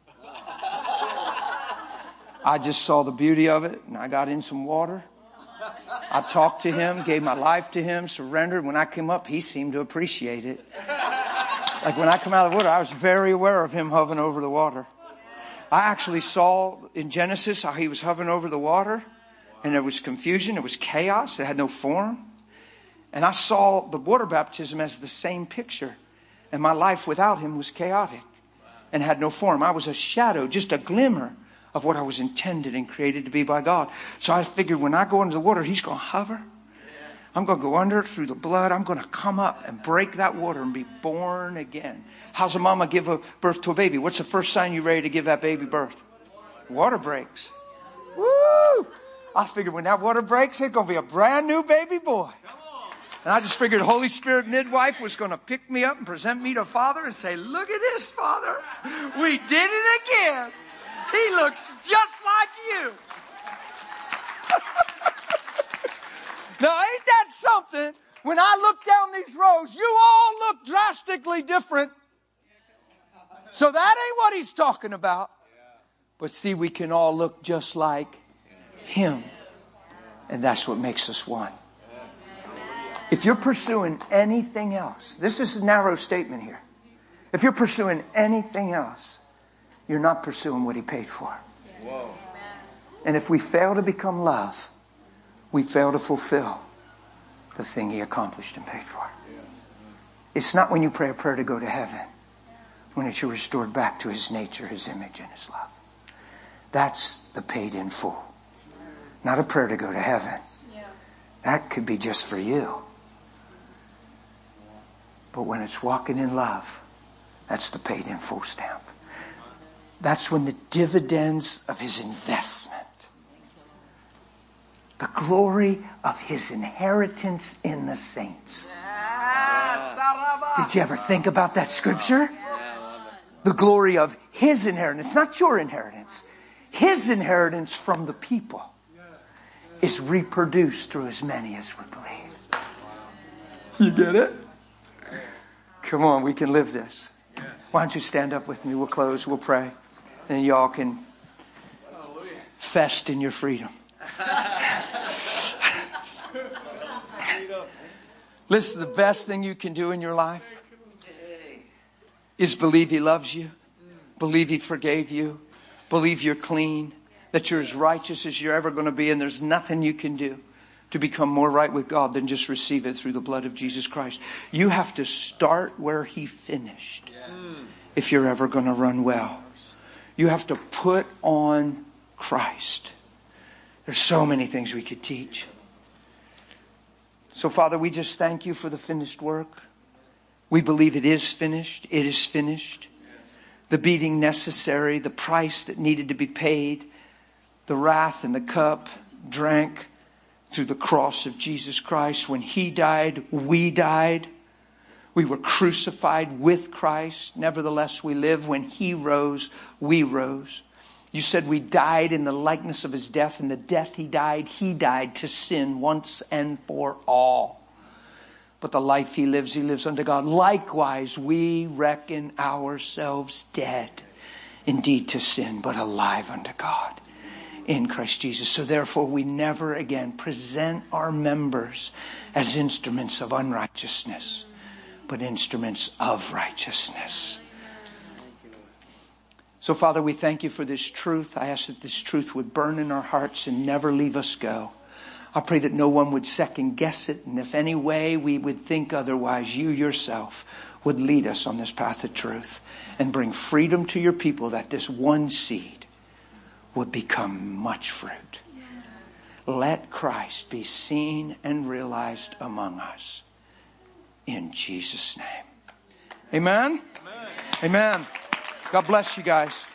I just saw the beauty of it, and I got in some water. I talked to him, gave my life to him, surrendered. When I came up, he seemed to appreciate it. Like when I come out of the water, I was very aware of him hovering over the water. I actually saw in Genesis how he was hovering over the water. And there was confusion. There was chaos. It had no form. And I saw the water baptism as the same picture. And my life without him was chaotic and had no form. I was a shadow, just a glimmer of what I was intended and created to be by God. So I figured when I go into the water, he's going to hover. I'm going to go under it through the blood. I'm going to come up and break that water and be born again. How's a mama give birth to a baby? What's the first sign you're ready to give that baby birth? Water breaks. Woo! I figured when that water breaks, it's going to be a brand new baby boy. And I just figured the Holy Spirit midwife was going to pick me up and present me to Father and say, look at this, Father. We did it again. He looks just like you. Now, ain't that something? When I look down these rows, you all look drastically different. So that ain't what he's talking about. But see, we can all look just like him. And that's what makes us one. If you're pursuing anything else, this is a narrow statement here. If you're pursuing anything else, you're not pursuing what he paid for. Whoa. And if we fail to become love, we fail to fulfill the thing he accomplished and paid for. It's not when you pray a prayer to go to heaven, when it's you're restored back to his nature, his image, and his love. That's the paid in full. Not a prayer to go to heaven. That could be just for you. But when it's walking in love, that's the paid in full stamp. That's when the dividends of his investment, the glory of his inheritance in the saints. Did you ever think about that scripture? The glory of his inheritance, not your inheritance. His inheritance from the people is reproduced through as many as would believe. You get it? Come on, we can live this. Why don't you stand up with me? We'll close, we'll pray. And y'all can fest in your freedom. Listen, the best thing you can do in your life is believe he loves you. Believe he forgave you. Believe you're clean. That you're as righteous as you're ever going to be. And there's nothing you can do to become more right with God than just receive it through the blood of Jesus Christ. You have to start where he finished. If you're ever going to run well. You have to put on Christ. There's so many things we could teach. So, Father, we just thank you for the finished work. We believe it is finished. It is finished. The beating necessary, the price that needed to be paid, the wrath and the cup drank through the cross of Jesus Christ. When he died, we died. We were crucified with Christ. Nevertheless, we live. When he rose, we rose. You said we died in the likeness of his death. And the death he died to sin once and for all. But the life he lives unto God. Likewise, we reckon ourselves dead indeed to sin, but alive unto God in Christ Jesus. So therefore, we never again present our members as instruments of unrighteousness, but instruments of righteousness. So, Father, we thank you for this truth. I ask that this truth would burn in our hearts and never leave us go. I pray that no one would second guess it. And if any way we would think otherwise, you yourself would lead us on this path of truth and bring freedom to your people, that this one seed would become much fruit. Let Christ be seen and realized among us. In Jesus' name. Amen? Amen. God bless you guys.